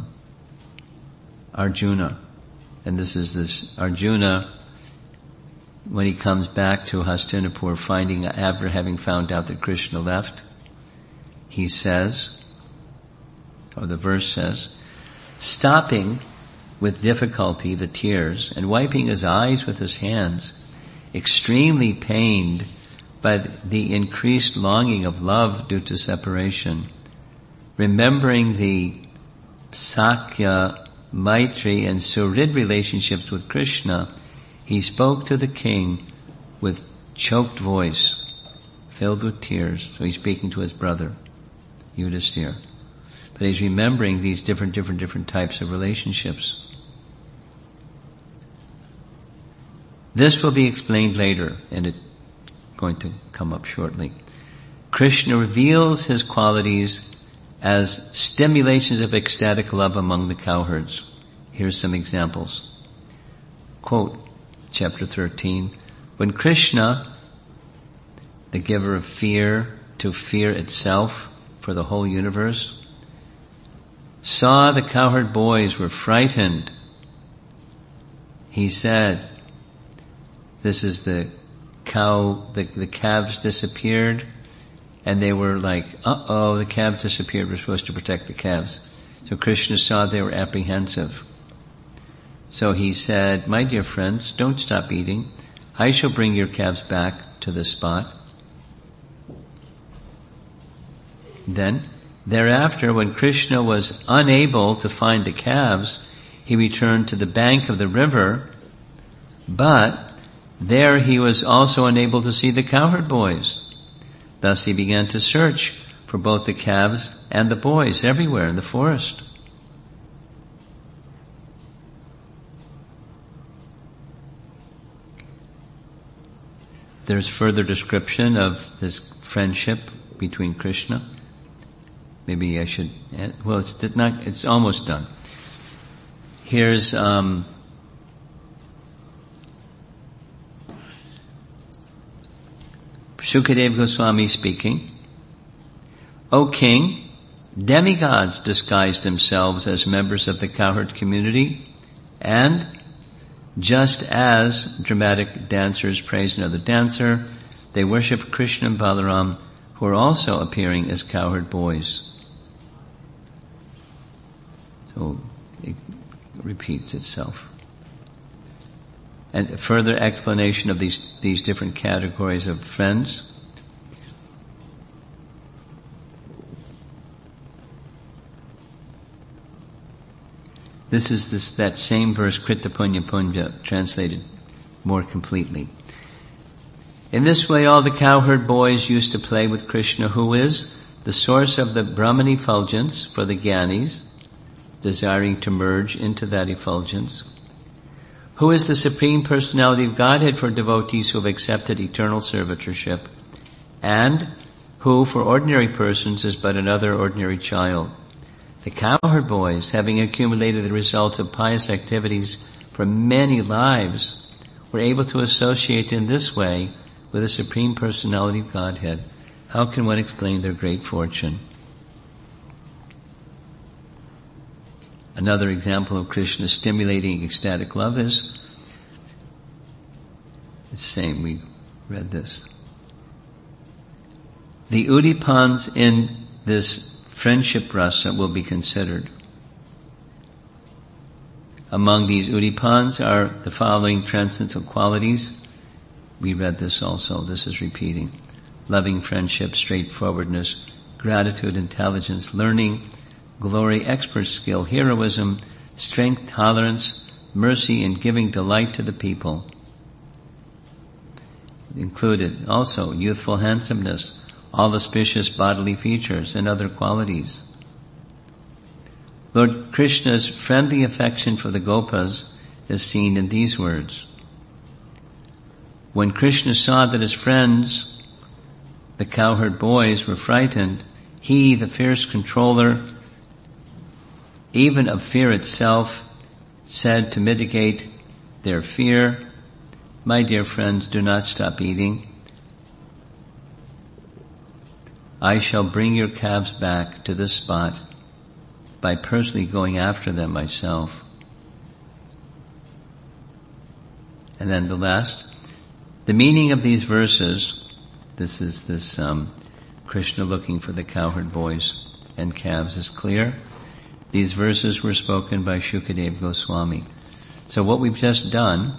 [SPEAKER 1] Arjuna. And this is this Arjuna, when he comes back to Hastinapur, after having found out that Krishna left, he says, or the verse says, stopping with difficulty the tears and wiping his eyes with his hands, extremely pained by the increased longing of love due to separation, remembering the Sakya, Maitri, and Suhrid relationships with Krishna, he spoke to the king with choked voice, filled with tears. So he's speaking to his brother, Yudhisthira. But he's remembering these different types of relationships. This will be explained later, and it's going to come up shortly. Krishna reveals his qualities as stimulations of ecstatic love among the cowherds. Here's some examples. Quote, chapter 13, when Krishna, the giver of fear to fear itself for the whole universe, saw the cowherd boys were frightened, he said, this is the calves disappeared, and they were like, uh-oh, the calves disappeared, we're supposed to protect the calves. So Krishna saw they were apprehensive. So he said, my dear friends, don't stop eating. I shall bring your calves back to this spot. Then, thereafter, when Krishna was unable to find the calves, he returned to the bank of the river, but there he was also unable to see the cowherd boys. Thus he began to search for both the calves and the boys everywhere in the forest. There's further description of this friendship between Krishna. Maybe I should add, well, it's almost done. Here's Sukadeva Goswami speaking. O king, demigods disguised themselves as members of the cowherd community, and just as dramatic dancers praise another dancer, they worship Krishna and Balaram, who are also appearing as cowherd boys. So it repeats itself. And further explanation of these different categories of friends. This is that same verse, Krita Punya Punya, translated more completely. In this way, all the cowherd boys used to play with Krishna, who is the source of the Brahman effulgence for the Gyanis, desiring to merge into that effulgence, who is the Supreme Personality of Godhead for devotees who have accepted eternal servitorship, and who, for ordinary persons, is but another ordinary child. The cowherd boys, having accumulated the results of pious activities for many lives, were able to associate in this way with the Supreme Personality of Godhead. How can one explain their great fortune? Another example of Krishna stimulating ecstatic love is the same. We read this. The Udipans in this friendship rasa will be considered. Among these Udipans are the following transcendental qualities. We read this also. This is repeating. Loving friendship, straightforwardness, gratitude, intelligence, learning, glory, expert skill, heroism, strength, tolerance, mercy, and giving delight to the people. Included also youthful handsomeness, all auspicious bodily features, and other qualities. Lord Krishna's friendly affection for the Gopas is seen in these words. When Krishna saw that his friends, the cowherd boys, were frightened, he, the fierce controller, even of fear itself, said to mitigate their fear, my dear friends, do not stop eating. I shall bring your calves back to this spot by personally going after them myself. And then the last, the meaning of these verses, this is Krishna looking for the cowherd boys and calves is clear. These verses were spoken by Shukadeva Goswami. So what we've just done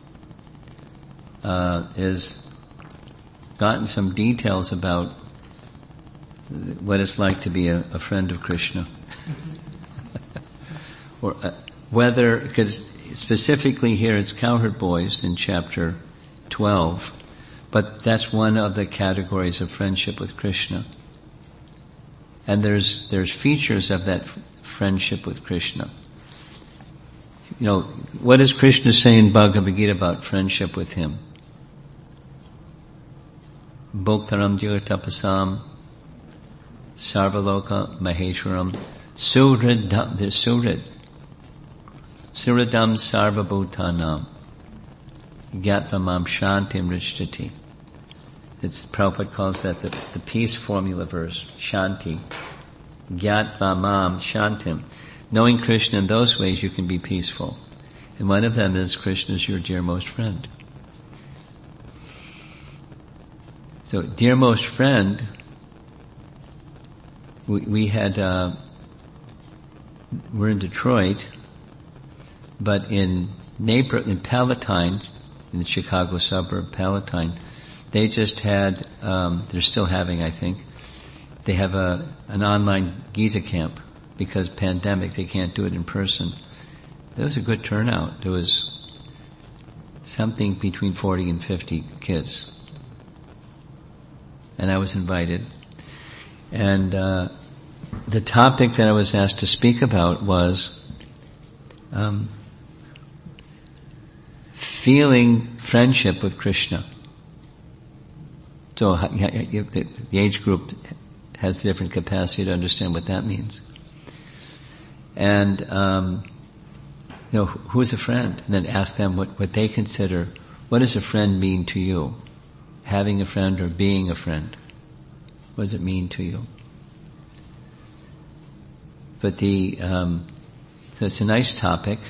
[SPEAKER 1] is gotten some details about what it's like to be a friend of Krishna. Or whether, because specifically here it's Cowherd Boys in chapter 12, but that's one of the categories of friendship with Krishna. And there's features of that friendship with Krishna. You know, what does Krishna say in Bhagavad Gita about friendship with him? Bhoktaram Jyogatapasam Sarvaloka Maheshwaram Suradam, there's Suradam Sarvabhutanam Gyatvam Shantim Rishtati. Prabhupada calls that the peace formula verse, Shanti. Gyatvam Shantim. Knowing Krishna in those ways you can be peaceful. And one of them is Krishna is your dearmost friend. So, dearmost friend, we had, we're in Detroit, but in Palatine, in the Chicago suburb, Palatine, they just had, they're still having, I think, they have an online Gita camp because pandemic, they can't do it in person. There was a good turnout. There was something between 40 and 50 kids. And I was invited. And the topic that I was asked to speak about was feeling friendship with Krishna. So the age group has different capacity to understand what that means. And who's a friend? And then ask them what they consider. What does a friend mean to you? Having a friend or being a friend. What does it mean to you? But so it's a nice topic.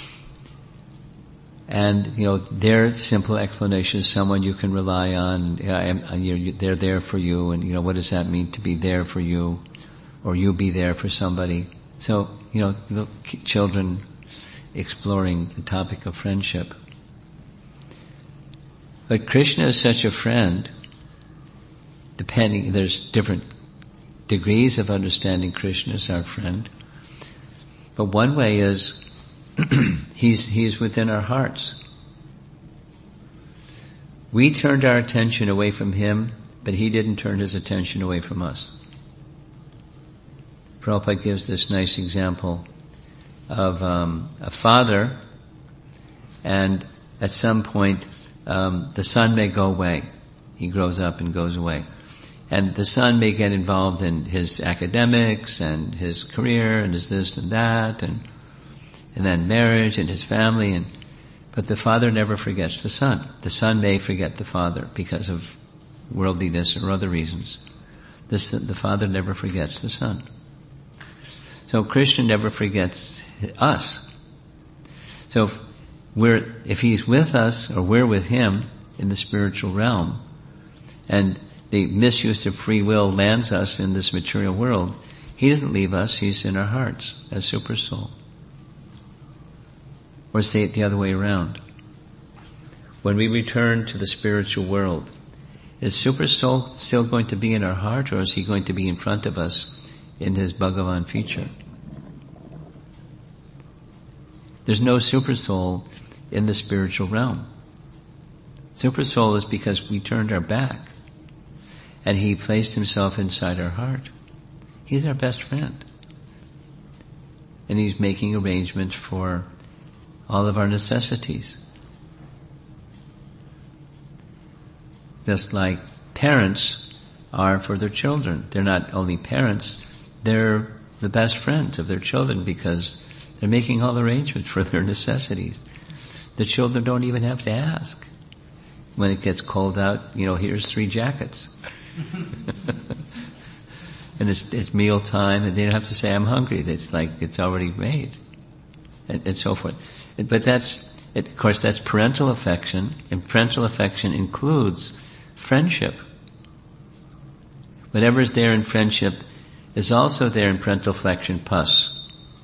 [SPEAKER 1] And, their simple explanation is someone you can rely on. They're there for you. And, what does that mean to be there for you? Or you be there for somebody? So, the children exploring the topic of friendship. But Krishna is such a friend, there's different degrees of understanding Krishna as our friend. But one way is, he's within our hearts. We turned our attention away from him, but he didn't turn his attention away from us. Prabhupada gives this nice example of a father, and at some point the son may go away. He grows up and goes away. And the son may get involved in his academics and his career and his this and that and then marriage and his family, but the father never forgets the son. The son may forget the father because of worldliness or other reasons. The father never forgets the son. So Krishna never forgets us. So if he's with us or we're with him in the spiritual realm, and the misuse of free will lands us in this material world, he doesn't leave us, he's in our hearts as super soul. Or say it the other way around. When we return to the spiritual world, is super soul still going to be in our heart, or is he going to be in front of us in his Bhagavan feature? There's no super soul in the spiritual realm. Super soul is because we turned our back and he placed himself inside our heart. He's our best friend. And he's making arrangements for all of our necessities. Just like parents are for their children. They're not only parents, they're the best friends of their children because they're making all arrangements for their necessities. The children don't even have to ask. When it gets cold out, here's 3 jackets. And it's meal time, and they don't have to say, I'm hungry. It's like it's already made. And so forth. But of course, that's parental affection, and parental affection includes friendship. Whatever is there in friendship is also there in parental affection, pus.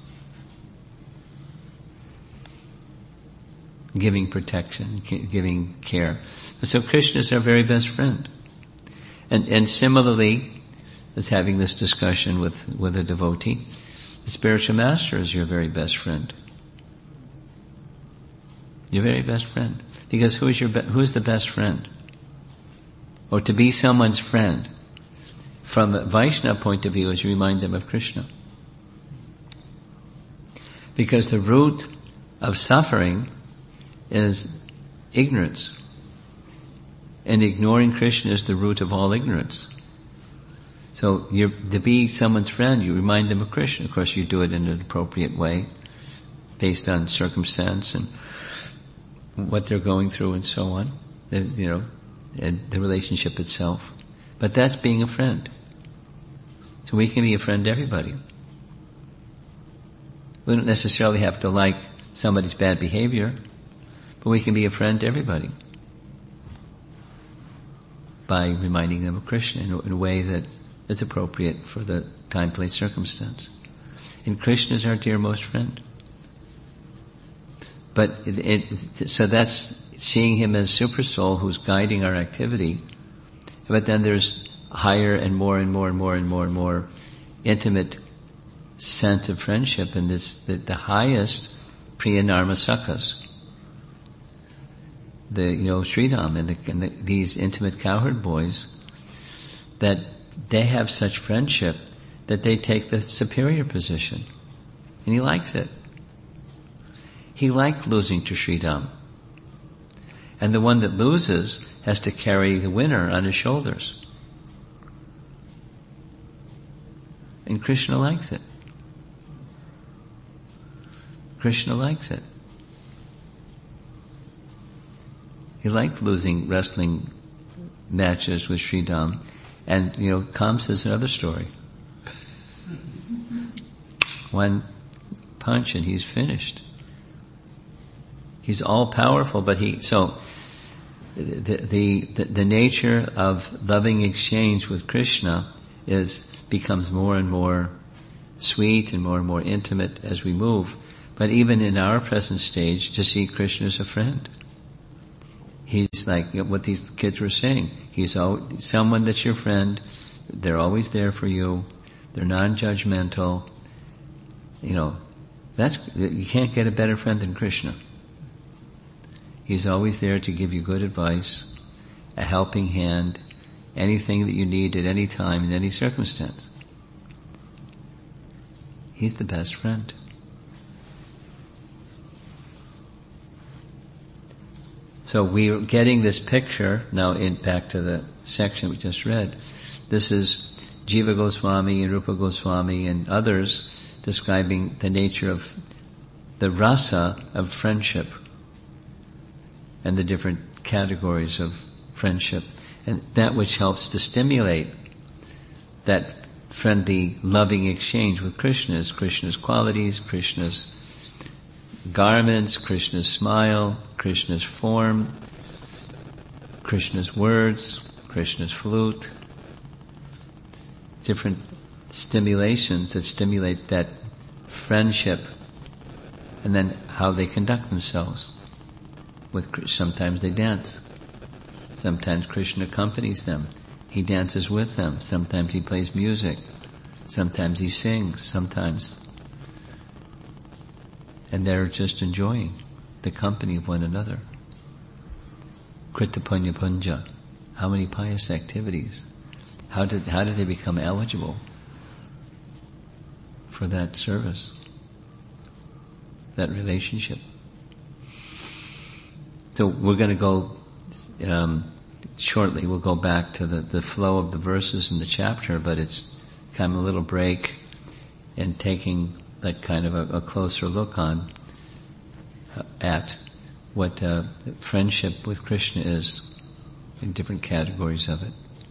[SPEAKER 1] giving protection, giving care. So Krishna is our very best friend. And similarly, as having this discussion with a devotee, the spiritual master is your very best friend. Your very best friend. Because who is the best friend? Or to be someone's friend, from a Vaishnava point of view, is you remind them of Krishna. Because the root of suffering is ignorance. And ignoring Krishna is the root of all ignorance. So to be someone's friend, you remind them of Krishna. Of course, you do it in an appropriate way, based on circumstance and what they're going through and so on. And the relationship itself. But that's being a friend. So we can be a friend to everybody. We don't necessarily have to like somebody's bad behavior, but we can be a friend to everybody by reminding them of Krishna in a way that is appropriate for the time, place, circumstance. And Krishna is our dearmost friend. But so that's seeing him as super soul who's guiding our activity. But then there's higher and more intimate sense of friendship, and the highest Priya Narmasakas. Sridham and these intimate cowherd boys, that they have such friendship that they take the superior position. And he likes it. He liked losing to Sridham. And the one that loses has to carry the winner on his shoulders. And Krishna likes it. Krishna likes it. He liked losing wrestling matches with Sridham. And, Kamsa is another story. One punch and he's finished. He's all powerful, but the nature of loving exchange with Krishna becomes more and more sweet and more intimate as we move. But even in our present stage, to see Krishna as a friend. He's like what these kids were saying. He's always someone that's your friend. They're always there for you. They're non-judgmental. You can't get a better friend than Krishna. He's always there to give you good advice, a helping hand, anything that you need at any time, in any circumstance. He's the best friend. So we're getting this picture, now back to the section we just read. This is Jiva Goswami and Rupa Goswami and others describing the nature of the rasa of friendship and the different categories of friendship, and that which helps to stimulate that friendly, loving exchange with Krishna is Krishna's qualities, Krishna's garments, Krishna's smile, Krishna's form, Krishna's words, Krishna's flute. Different stimulations that stimulate that friendship, and then how they conduct themselves. Sometimes they dance. Sometimes Krishna accompanies them. He dances with them. Sometimes he plays music. Sometimes he sings. Sometimes. And they're just enjoying the company of one another. Krita Punya Punja. How many pious activities? How did they become eligible for that service? That relationship? So we're going to go, shortly, we'll go back to the flow of the verses in the chapter, but it's kind of a little break and taking that kind of a closer look at what friendship with Krishna is in different categories of it.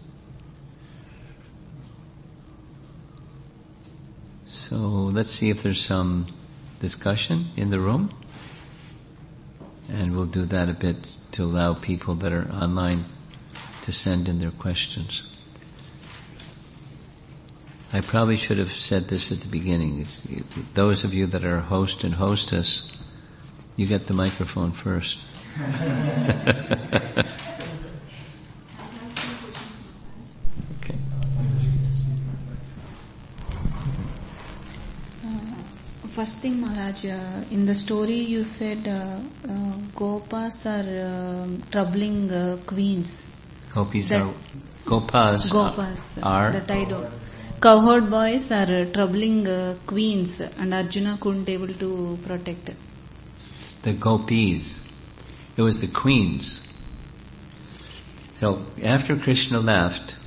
[SPEAKER 1] So let's see if there's some discussion in the room. And we'll do that a bit to allow people that are online to send in their questions. I probably should have said this at the beginning. Those of you that are host and hostess, You get the microphone first. Okay.
[SPEAKER 2] First thing, Maharaj, in the story you said Gopas are troubling queens.
[SPEAKER 1] Gopas are
[SPEAKER 2] that I don't. Cowherd boys are troubling queens, and Arjuna couldn't able to protect.
[SPEAKER 1] The gopis. It was the queens. So after Krishna left,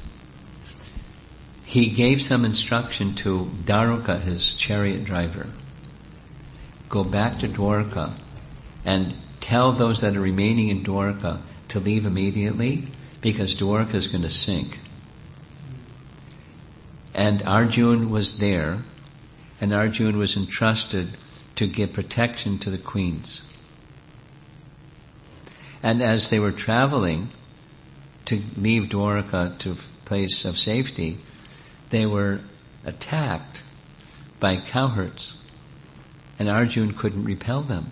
[SPEAKER 1] he gave some instruction to Daruka, his chariot driver. Go back to Dwarka and tell those that are remaining in Dwarka to leave immediately, because Dwarka is going to sink. And Arjuna was there, and Arjuna was entrusted to give protection to the queens. And as they were traveling to leave Dwarka to a place of safety, they were attacked by cowherds, and Arjuna couldn't repel them.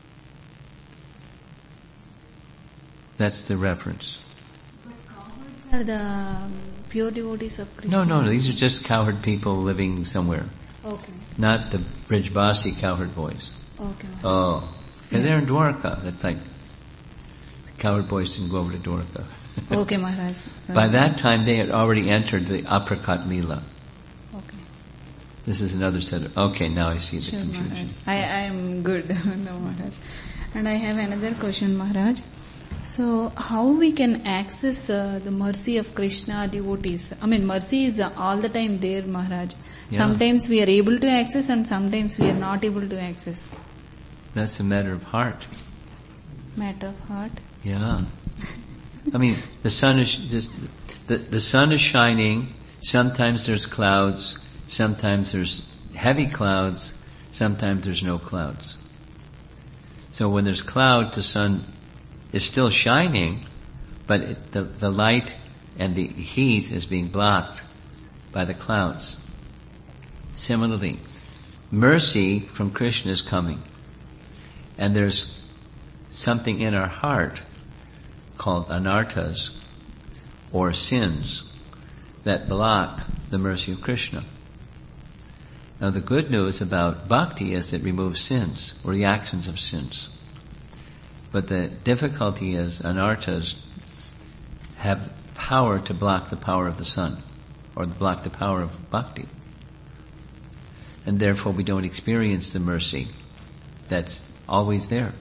[SPEAKER 1] That's the reference.
[SPEAKER 2] But cowherds are the pure devotees of Krishna.
[SPEAKER 1] No, these are just cowherd people living somewhere.
[SPEAKER 2] Okay.
[SPEAKER 1] Not the Brijbasi cowherd boys.
[SPEAKER 2] Okay.
[SPEAKER 1] Oh, because they're in Dwarka. That's like, cowherd boys didn't go over to Dwarka.
[SPEAKER 2] Okay, Maharaj. Sorry.
[SPEAKER 1] By that time, they had already entered the Aprakat Lila.
[SPEAKER 2] Okay.
[SPEAKER 1] This is another set of... Okay, now I see the
[SPEAKER 2] Sure,
[SPEAKER 1] confusion.
[SPEAKER 2] Maharaj. I am good. No, Maharaj. And I have another question, Maharaj. So, how we can access the mercy of Krishna devotees? I mean, mercy is all the time there, Maharaj.
[SPEAKER 1] Yeah.
[SPEAKER 2] Sometimes we are able to access and sometimes we are not able to access.
[SPEAKER 1] That's a matter of heart.
[SPEAKER 2] Matter of heart.
[SPEAKER 1] Yeah. I mean, the sun is just... The sun is shining. Sometimes there's clouds. Sometimes there's heavy clouds. Sometimes there's no clouds. So when there's clouds, the sun is still shining, but the light and the heat is being blocked by the clouds. Similarly, mercy from Krishna is coming. And there's something in our heart called anarthas, or sins, that block the mercy of Krishna. Now the good news about bhakti is it removes sins, or the actions of sins. But the difficulty is anarthas have power to block the power of the sun, or to block the power of bhakti. And therefore we don't experience the mercy that's always there.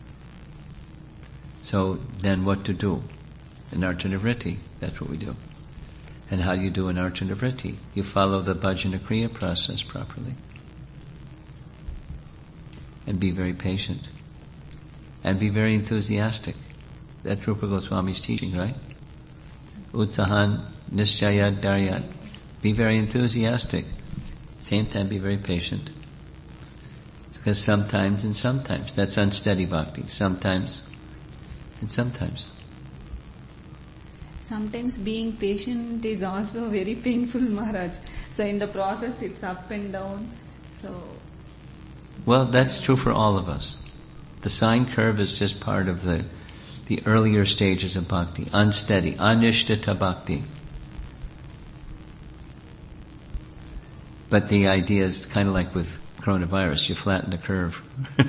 [SPEAKER 1] So then what to do? Anartha-nivritti, that's what we do. And how do you do anartha-nivritti? You follow the bhajana kriya process properly. And be very patient. And be very enthusiastic. That's Rupa Goswami's teaching, right? Utsahan nischayat daryat. Be very enthusiastic. Same time, be very patient. Because sometimes and sometimes. That's unsteady bhakti. Sometimes and sometimes.
[SPEAKER 2] Sometimes being patient is also very painful, Maharaj. So in the process it's up and down. So.
[SPEAKER 1] Well, that's true for all of us. The sine curve is just part of the earlier stages of bhakti. Unsteady, anishtita bhakti. But the idea is kind of like with coronavirus, you flatten the curve.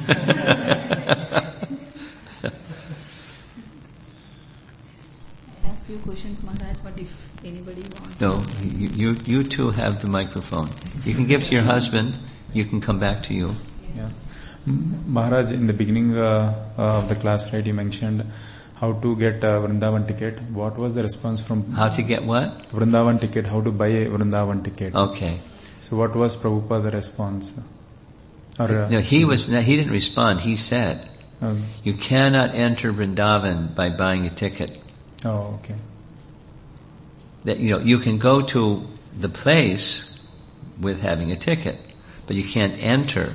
[SPEAKER 2] I have few questions, Maharaj, but if anybody wants.
[SPEAKER 1] No, you two have the microphone. You can give to your husband, you can come back to you.
[SPEAKER 3] Yeah. Maharaj, in the beginning of the class, right, you mentioned how to get a Vrindavan ticket. What was the response from...
[SPEAKER 1] How to get what?
[SPEAKER 3] Vrindavan ticket, how to buy a Vrindavan ticket.
[SPEAKER 1] Okay.
[SPEAKER 3] So what was Prabhupada's response?
[SPEAKER 1] No, he didn't respond. He said, you cannot enter Vrindavan by buying a ticket.
[SPEAKER 3] Oh, okay.
[SPEAKER 1] That, you can go to the place with having a ticket, but you can't enter.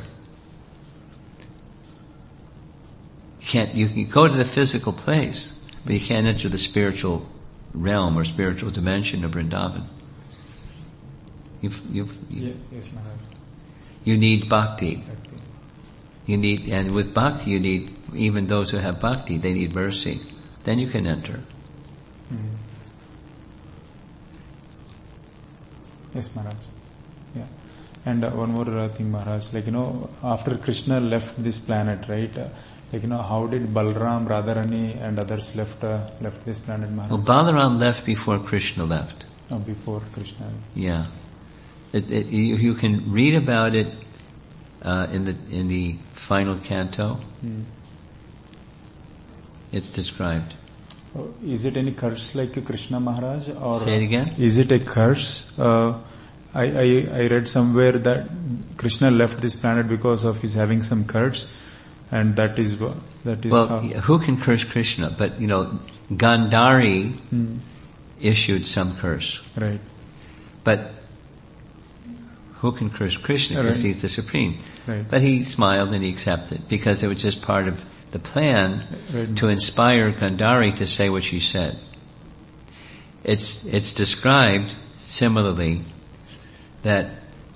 [SPEAKER 1] You can go to the physical place, but you can't enter the spiritual realm or spiritual dimension of Vrindavan.
[SPEAKER 3] Yes, Maharaj.
[SPEAKER 1] You need bhakti. You need, and with bhakti you need, even those who have bhakti, they need mercy. Then you can enter.
[SPEAKER 3] Yes, Maharaj. Yeah. And one more thing, Maharaj, after Krishna left this planet, right? How did Balram, Radharani and others left this planet, Maharaj?
[SPEAKER 1] Well, Balaram left before Krishna left.
[SPEAKER 3] Oh, before Krishna.
[SPEAKER 1] Yeah. You can read about it in the final canto. It's described.
[SPEAKER 3] Is it any curse like Krishna Maharaj? Or
[SPEAKER 1] say it again?
[SPEAKER 3] Is it a curse? I read somewhere that Krishna left this planet because of his having some curse, and that is well, how.
[SPEAKER 1] Who can curse Krishna? But Gandhari issued some curse.
[SPEAKER 3] Right.
[SPEAKER 1] But who can curse Krishna? Because he's the supreme.
[SPEAKER 3] Right.
[SPEAKER 1] But he smiled and he accepted because it was just part of the plan to inspire Gandhari to say what she said. It's described similarly that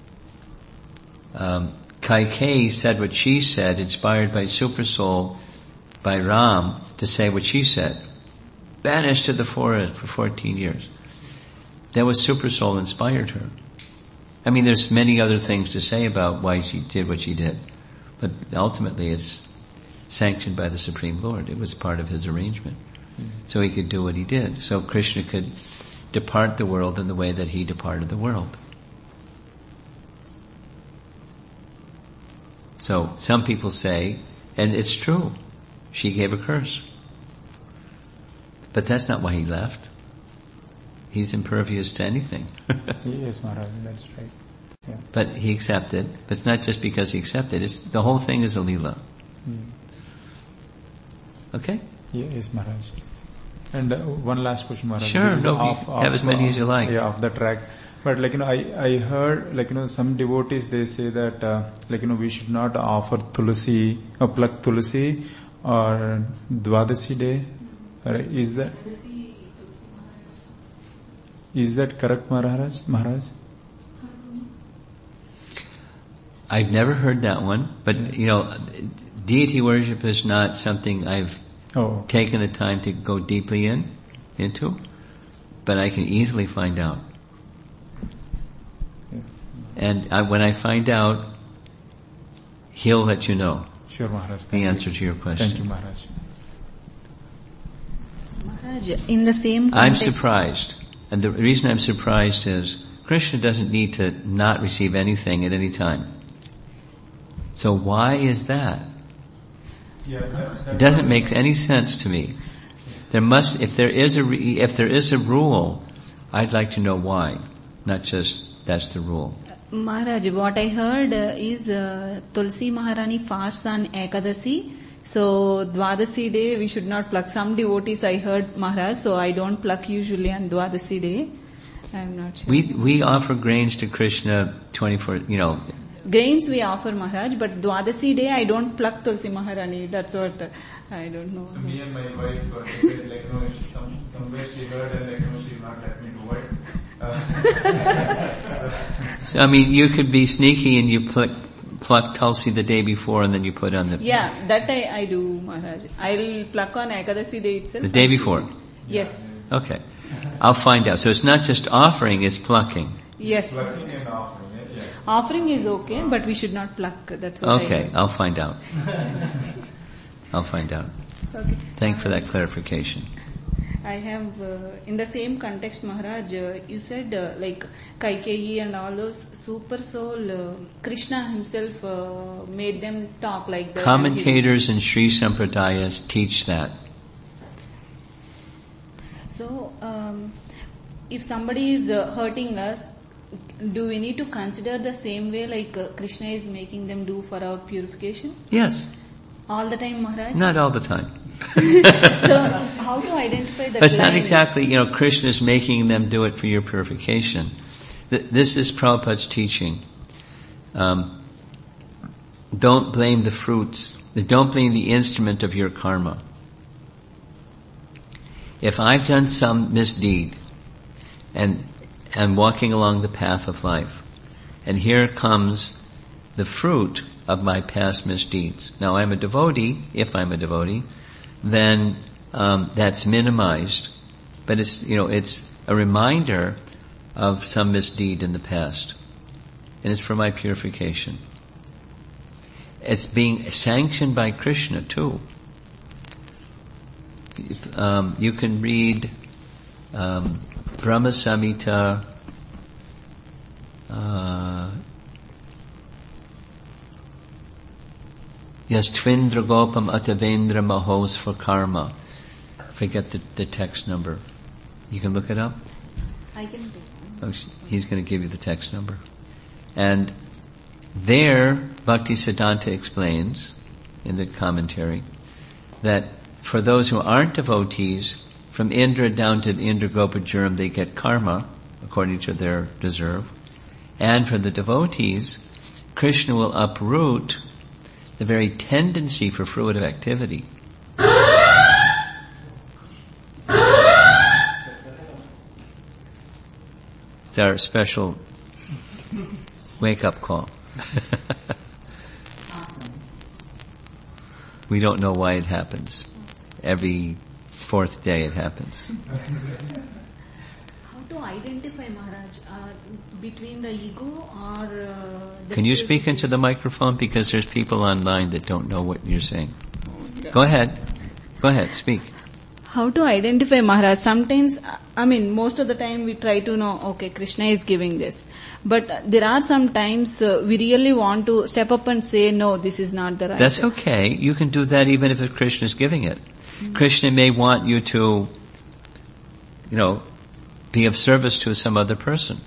[SPEAKER 1] Kaikeyi said what she said, inspired by Super Soul, by Ram, to say what she said. Banished to the forest for 14 years. That was Super Soul inspired her. I mean, there's many other things to say about why she did what she did. But ultimately it's sanctioned by the Supreme Lord. It was part of his arrangement. So he could do what he did. So Krishna could depart the world in the way that he departed the world. So some people say, and it's true, she gave a curse. But that's not why he left. He's impervious to anything.
[SPEAKER 3] Yes, Maharaj, that's right. Yeah.
[SPEAKER 1] But he accepted. But it's not just because he accepted. The whole thing is a Leela. Okay?
[SPEAKER 3] Yes, Maharaj. And one last question, Maharaj.
[SPEAKER 1] Sure, have as many as you like.
[SPEAKER 3] Yeah, off the track. But I heard some devotees, they say that we should not offer tulsi or pluck tulsi or Dwadasi day. Is that correct, Maharaj?
[SPEAKER 1] I've never heard that one, but deity worship is not something I've taken the time to go deeply into, but I can easily find out. And when I find out, he'll let you know.
[SPEAKER 3] Sure, Maharaj.
[SPEAKER 1] The answer to your question.
[SPEAKER 3] Thank you, Maharaj.
[SPEAKER 2] Maharaj, in the same context,
[SPEAKER 1] I'm surprised. And the reason I'm surprised is Krishna doesn't need to not receive anything at any time. So why is that? It doesn't make any sense to me. If there is a rule, I'd like to know why, not just that's the rule.
[SPEAKER 2] Maharaj, what I heard is Tulsi Maharani fasts on Ekadasi. So Dwadasi day we should not pluck. Some devotees I heard, Maharaj, so I don't pluck usually on Dwadasi day. I'm not sure.
[SPEAKER 1] We offer grains to Krishna 24,
[SPEAKER 2] Grains we offer, Maharaj, but Dwadasi day I don't pluck Tulsi Maharani. That's what I don't know.
[SPEAKER 3] So me and my wife, somewhere she heard and she did not let me do it.
[SPEAKER 1] So, you could be sneaky and you pluck Tulsi the day before and then you put on the...
[SPEAKER 2] Yeah, that I do, Maharaj. I'll pluck on Ekadasi day itself.
[SPEAKER 1] The day before?
[SPEAKER 2] Yes.
[SPEAKER 1] Okay. I'll find out. So it's not just offering, it's plucking.
[SPEAKER 2] Yes.
[SPEAKER 3] Plucking and offering. Yeah.
[SPEAKER 2] Offering is okay, but we should not pluck. That's what
[SPEAKER 1] Okay, I'll find out.
[SPEAKER 2] Okay.
[SPEAKER 1] Thanks for that clarification.
[SPEAKER 2] I have, in the same context, Maharaj, you said Kaikeyi and all those super soul, Krishna himself made them talk like that.
[SPEAKER 1] Commentators in Sri Sampradayas teach that.
[SPEAKER 2] So, if somebody is hurting us, do we need to consider the same way like Krishna is making them do for our purification?
[SPEAKER 1] Yes.
[SPEAKER 2] All the time, Maharaj?
[SPEAKER 1] Not all the time.
[SPEAKER 2] So, how to identify that?
[SPEAKER 1] But it's not exactly, Krishna is making them do it for your purification. This is Prabhupada's teaching. Don't blame the fruits. Don't blame the instrument of your karma. If I've done some misdeed and I'm walking along the path of life, and here comes the fruit of my past misdeeds. Now I'm a devotee, if I'm a devotee, then that's minimized, but it's a reminder of some misdeed in the past. And it's for my purification. It's being sanctioned by Krishna too. You can read Brahma Samhita, Yastvendra Gopam Atavendra Mahos for Karma. Forget the text number. You can look it up?
[SPEAKER 2] I can do.
[SPEAKER 1] Oh, he's going to give you the text number. And there, Bhaktisiddhanta explains, in the commentary, that for those who aren't devotees, from Indra down to Indra Gopajuram, they get karma, according to their deserve. And for the devotees, Krishna will uproot the very tendency for fruitive activity. It's our special wake-up call. We don't know why it happens. Every fourth day it happens.
[SPEAKER 2] How to identify, Maharaj, between the ego or the...
[SPEAKER 1] Can you speak into the microphone? Because there's people online that don't know what you're saying. Go ahead. Go ahead, speak.
[SPEAKER 2] How to identify, Maharaj? Sometimes, most of the time we try to know, okay, Krishna is giving this. But there are some times we really want to step up and say, no, this is not the right.
[SPEAKER 1] That's okay. You can do that even if Krishna is giving it. Mm-hmm. Krishna may want you to, be of service to some other person.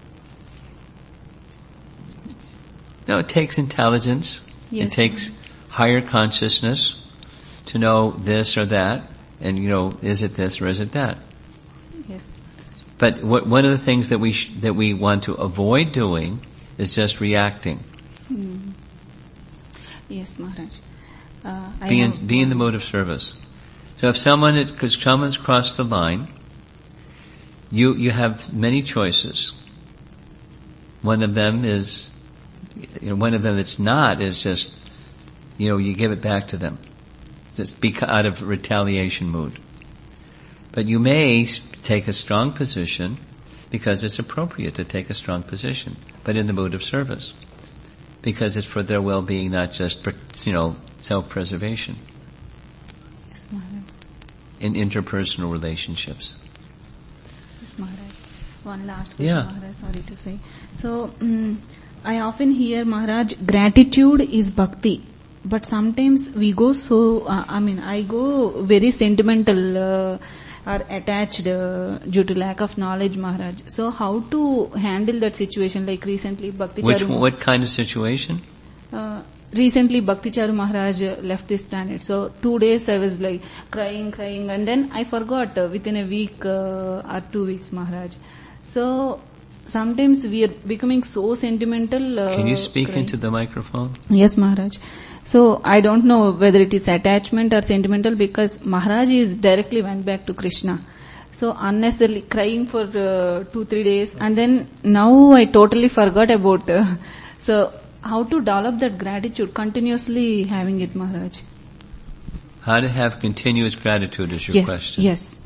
[SPEAKER 1] No, it takes intelligence.
[SPEAKER 2] Yes.
[SPEAKER 1] It takes higher consciousness to know this or that. And, is it this or is it that?
[SPEAKER 2] Yes.
[SPEAKER 1] But one of the things that we want to avoid doing is just reacting.
[SPEAKER 2] Mm. Yes, Maharaj.
[SPEAKER 1] Be in the mode of service. So if someone's crossed the line, you have many choices. One of them is, one of them that's not is just, you give it back to them. Just be out of retaliation mood. But you may take a strong position because it's appropriate to take a strong position, but in the mood of service. Because it's for their well-being, not just for, self-preservation.
[SPEAKER 2] Yes, Maharaj.
[SPEAKER 1] In interpersonal relationships.
[SPEAKER 2] Yes, Maharaj. One last question,
[SPEAKER 1] Yeah.
[SPEAKER 2] Maharaj, sorry to say. So, I often hear, Maharaj, gratitude is bhakti. But sometimes we go I go very sentimental or attached due to lack of knowledge, Maharaj. So how to handle that situation? Like recently, Bhakti Charu...
[SPEAKER 1] What kind of situation?
[SPEAKER 2] Recently, Bhakti Charu Maharaj left this planet. So 2 days I was like crying, and then I forgot within a week or 2 weeks, Maharaj. So sometimes we are becoming so sentimental.
[SPEAKER 1] Can you speak
[SPEAKER 2] crying.
[SPEAKER 1] into the microphone?
[SPEAKER 2] Yes, Maharaj. So I don't know whether it is attachment or sentimental because Maharaj is directly went back to Krishna. So unnecessarily crying for 2-3 days and then now I totally forgot about. So how to develop that gratitude, continuously having it, Maharaj?
[SPEAKER 1] How to have continuous gratitude is your question.
[SPEAKER 2] Yes.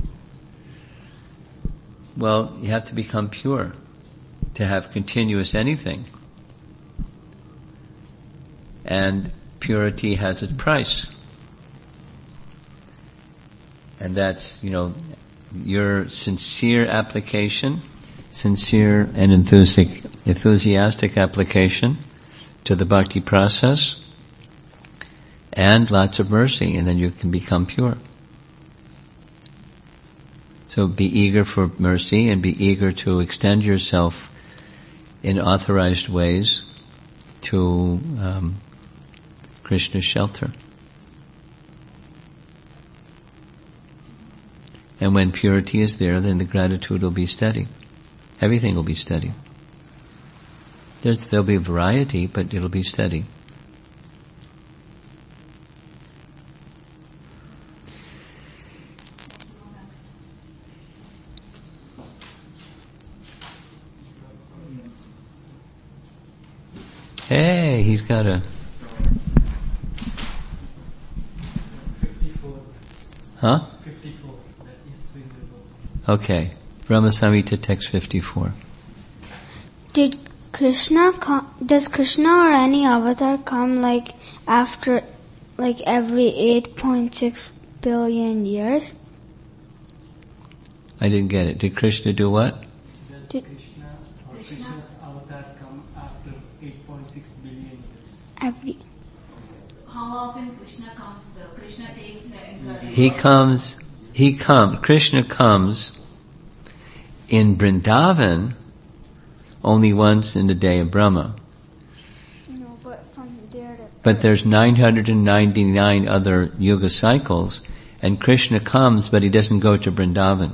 [SPEAKER 1] Well, you have to become pure to have continuous anything. And purity has its price. And that's, your sincere application, sincere and enthusiastic application to the bhakti process, and lots of mercy, and then you can become pure. So be eager for mercy and be eager to extend yourself in authorized ways to Krishna's shelter. And when purity is there, then the gratitude will be steady. Everything will be steady. There'll be a variety, but it'll be steady. Hey, he's got a...
[SPEAKER 4] 54.
[SPEAKER 1] Huh?
[SPEAKER 4] 54. That is 3 years.
[SPEAKER 1] Okay. Brahma Samhita text 54.
[SPEAKER 5] Does Krishna or any avatar come after every 8.6 billion years?
[SPEAKER 1] I didn't get it. Did Krishna do what?
[SPEAKER 4] Does Krishna's avatar come after 8.6 billion years?
[SPEAKER 5] Every.
[SPEAKER 2] How often Krishna comes? Krishna takes the incarnation.
[SPEAKER 1] Krishna comes in Vrindavan only once in the day of Brahma.
[SPEAKER 5] No, but from there to...
[SPEAKER 1] But there's 999 other yuga cycles, and Krishna comes, but he doesn't go to Vrindavan.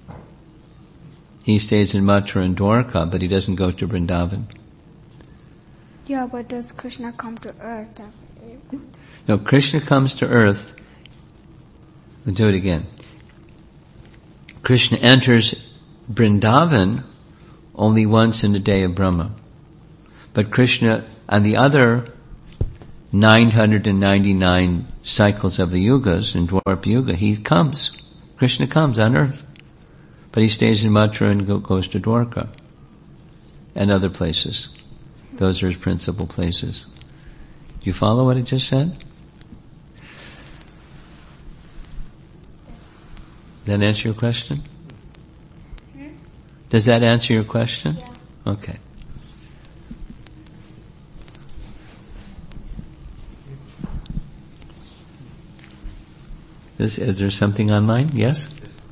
[SPEAKER 1] He stays in Mathura and Dwarka, but he doesn't go to Vrindavan.
[SPEAKER 5] Yeah, but does Krishna come to earth?
[SPEAKER 1] No, Krishna comes to earth. We'll do it again. Krishna enters Vrindavan only once in the day of Brahma. But Krishna, on the other 999 cycles of the yugas in Dwarpa Yuga, Krishna comes on earth. But he stays in Mathura and goes to Dwarka and other places. Those are his principal places. Do you follow what I just said? Does that answer your question? Does that answer your question?
[SPEAKER 5] Yeah.
[SPEAKER 1] Okay. Is there something online? Yes?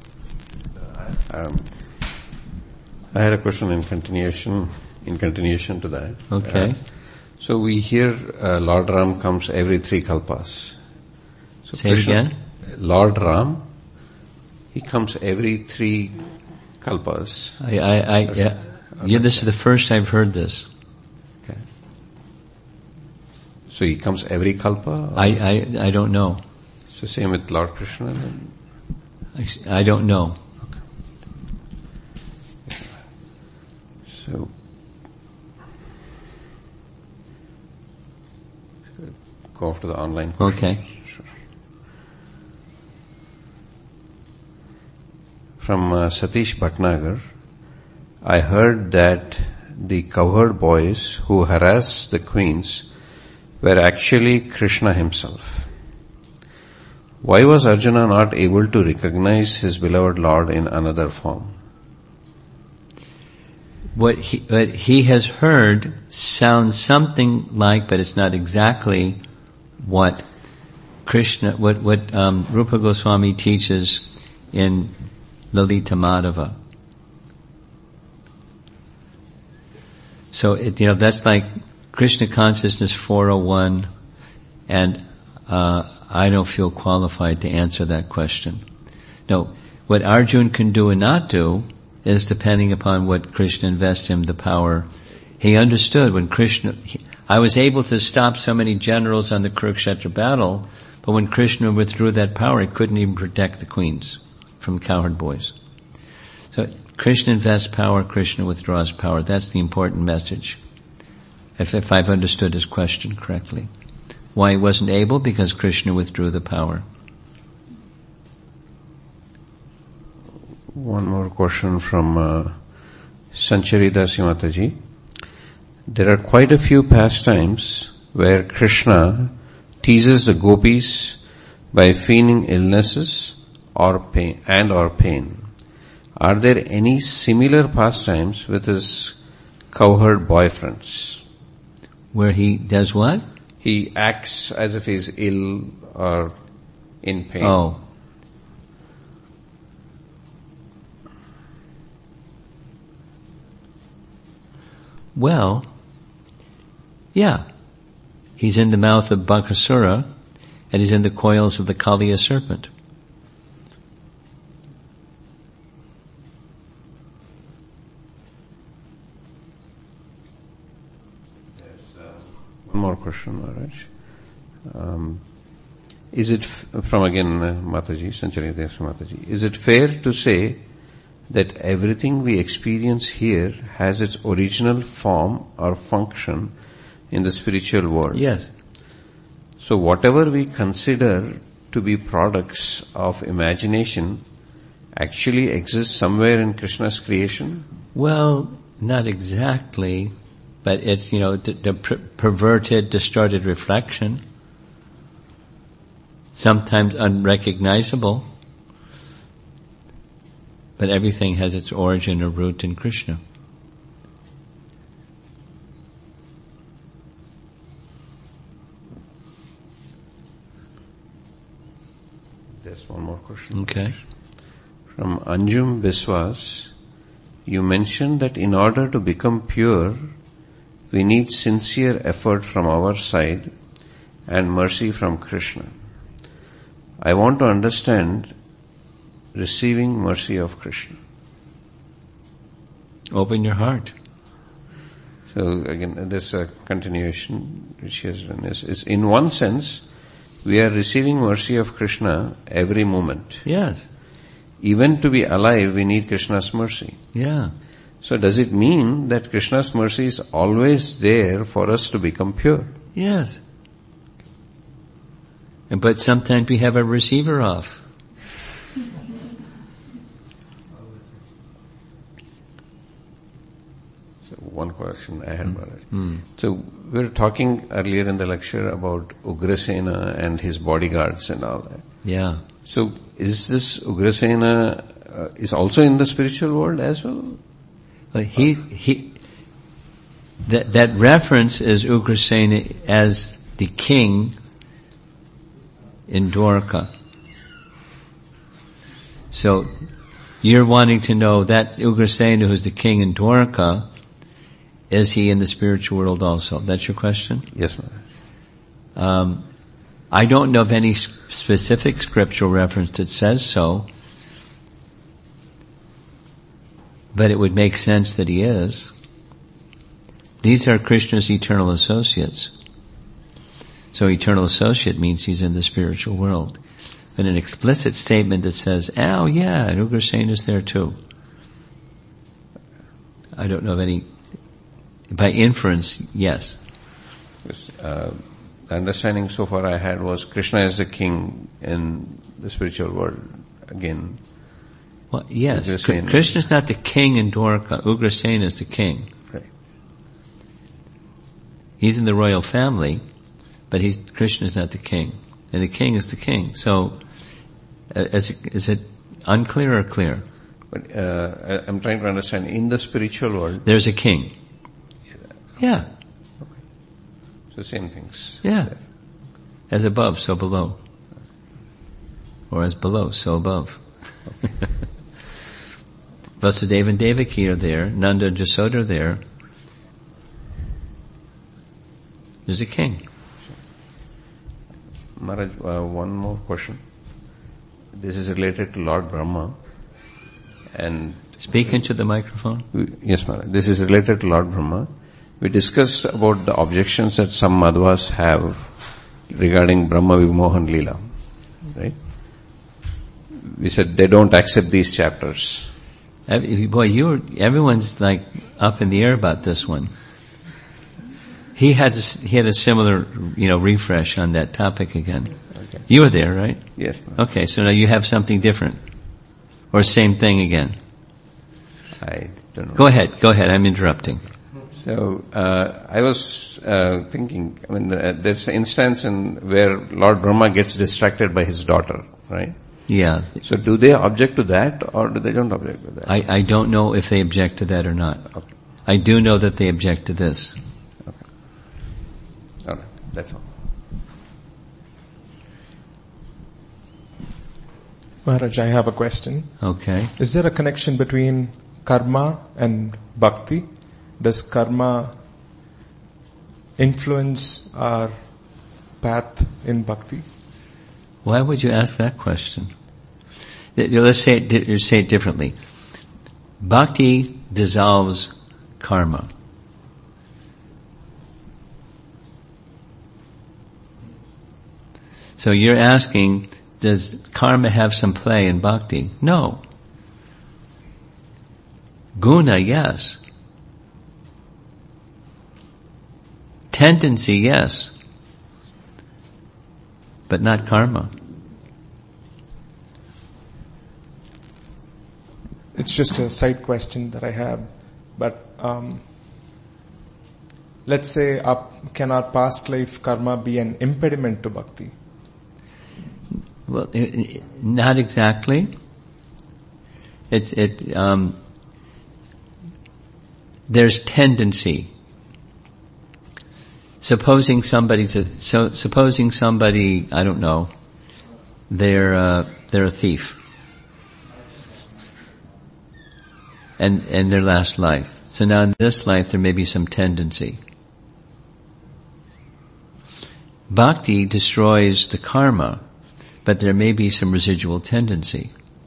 [SPEAKER 6] I had a question in continuation to that.
[SPEAKER 1] Okay.
[SPEAKER 6] So we hear Lord Ram comes every 3 kalpas. So
[SPEAKER 1] Say it again.
[SPEAKER 6] Lord Ram, he comes every 3 kalpas.
[SPEAKER 1] This is the first I've heard this.
[SPEAKER 6] Okay. So he comes every kalpa?
[SPEAKER 1] I don't know.
[SPEAKER 6] So same with Lord Krishna then?
[SPEAKER 1] I don't know.
[SPEAKER 6] So, go off to the online questions.
[SPEAKER 1] Okay.
[SPEAKER 6] Sure. From Satish Bhatnagar, I heard that the cowherd boys who harassed the queens were actually Krishna himself. Why was Arjuna not able to recognize his beloved Lord in another form?
[SPEAKER 1] What he has heard sounds something like, but it's not exactly what Rupa Goswami teaches in Lalita Madhava. So that's like Krishna Consciousness 401, and I don't feel qualified to answer that question. No, what Arjuna can do and not do is depending upon what Krishna invests him the power. He understood when I was able to stop so many generals on the Kurukshetra battle, but when Krishna withdrew that power, he couldn't even protect the queens from cowherd boys. So Krishna invests power, Krishna withdraws power. That's the important message. If I've understood his question correctly. Why he wasn't able? Because Krishna withdrew the power.
[SPEAKER 6] One more question from Sancharita Simataji. There are quite a few pastimes where Krishna teases the gopis by feigning illnesses or pain. Are there any similar pastimes with his cowherd boyfriends?
[SPEAKER 1] Where he does what?
[SPEAKER 6] He acts as if he's ill or in pain.
[SPEAKER 1] Oh. Well, yeah. He's in the mouth of Bakasura, and he's in the coils of the Kaliya serpent.
[SPEAKER 6] One more question, Maharaj. Is it, from again Mataji, Sancharita Mataji, is it fair to say that everything we experience here has its original form or function in the spiritual world.
[SPEAKER 1] Yes.
[SPEAKER 6] So whatever we consider to be products of imagination actually exists somewhere in Krishna's creation?
[SPEAKER 1] Well, not exactly, but it's, the perverted, distorted reflection. Sometimes unrecognizable. But everything has its origin or root in Krishna.
[SPEAKER 6] There's one more question.
[SPEAKER 1] Okay.
[SPEAKER 6] From Anjum Biswas, you mentioned that in order to become pure, we need sincere effort from our side and mercy from Krishna. I want to understand receiving mercy of Krishna.
[SPEAKER 1] Open your heart.
[SPEAKER 6] So again, there's a continuation which he has done. Is in one sense, we are receiving mercy of Krishna every moment.
[SPEAKER 1] Yes.
[SPEAKER 6] Even to be alive, we need Krishna's mercy.
[SPEAKER 1] Yeah.
[SPEAKER 6] So does it mean that Krishna's mercy is always there for us to become pure?
[SPEAKER 1] Yes. But sometimes we have a receiver off.
[SPEAKER 6] So one question I had about it. So we were talking earlier in the lecture about Ugrasena and his bodyguards and all that.
[SPEAKER 1] Yeah.
[SPEAKER 6] So is this Ugrasena is also in the spiritual world as well?
[SPEAKER 1] But that reference is Ugrasena as the king in Dwarka. So you're wanting to know that Ugrasena, who's the king in Dwarka, is he in the spiritual world also? That's your question?
[SPEAKER 6] Yes, ma'am.
[SPEAKER 1] I don't know of any specific scriptural reference that says so, but it would make sense that he is. These are Krishna's eternal associates. So eternal associate means he's in the spiritual world. But an explicit statement that says, oh yeah, and Ugrasena is there too. I don't know of any, by inference, yes.
[SPEAKER 6] The understanding so far I had was Krishna is the king in the spiritual world again.
[SPEAKER 1] Well, yes,
[SPEAKER 6] Ugrasena.
[SPEAKER 1] Krishna's not the king in Dwarka. Ugrasena is the king.
[SPEAKER 6] Right.
[SPEAKER 1] He's in the royal family, but Krishna's not the king. And the king is the king. So, is it unclear or clear?
[SPEAKER 6] But I'm trying to understand, in the spiritual world,
[SPEAKER 1] There's a king. Yeah.
[SPEAKER 6] so same things.
[SPEAKER 1] Yeah. As above, so below. Or as below, so above. Vasudeva and Devaki are there. Nanda and Jasoda are there. There's a king.
[SPEAKER 6] Maharaj, one more question. This is related to Lord Brahma. And
[SPEAKER 1] Speak into the microphone.
[SPEAKER 6] yes, Maharaj. This is related to Lord Brahma. We discussed about the objections that some Madhvas have regarding Brahma Vimohan Leela. Right? We said they don't accept these chapters.
[SPEAKER 1] Boy, everyone's like up in the air about this one. He had a similar, refresh on that topic again.
[SPEAKER 6] Okay.
[SPEAKER 1] You were there, right?
[SPEAKER 6] Yes, Maharaj.
[SPEAKER 1] Okay, so now you have something different. Or same thing again.
[SPEAKER 6] I don't know.
[SPEAKER 1] Go ahead, I'm interrupting.
[SPEAKER 6] So, I was thinking, there's an instance where Lord Brahma gets distracted by his daughter, right?
[SPEAKER 1] Yeah.
[SPEAKER 6] So do they object to that or do they don't object to that?
[SPEAKER 1] I don't know if they object to that or not.
[SPEAKER 6] Okay.
[SPEAKER 1] I do know that they object to this.
[SPEAKER 6] Okay. All right. That's all.
[SPEAKER 7] Maharaj, I have a question.
[SPEAKER 1] Okay.
[SPEAKER 7] Is there a connection between karma and bhakti? Does karma influence our path in bhakti?
[SPEAKER 1] Why would you ask that question? Let's say it differently. Bhakti dissolves karma. So you're asking, does karma have some play in bhakti? No. Guna, yes. Tendency, yes. But not karma.
[SPEAKER 7] It's just a side question that I have, but let's say, can our past life karma be an impediment to bhakti?
[SPEAKER 1] Well, not exactly. There's tendency. Supposing somebody, I don't know, they're a thief. And their last life. So now in this life there may be some tendency. Bhakti destroys the karma, but there may be some residual tendency.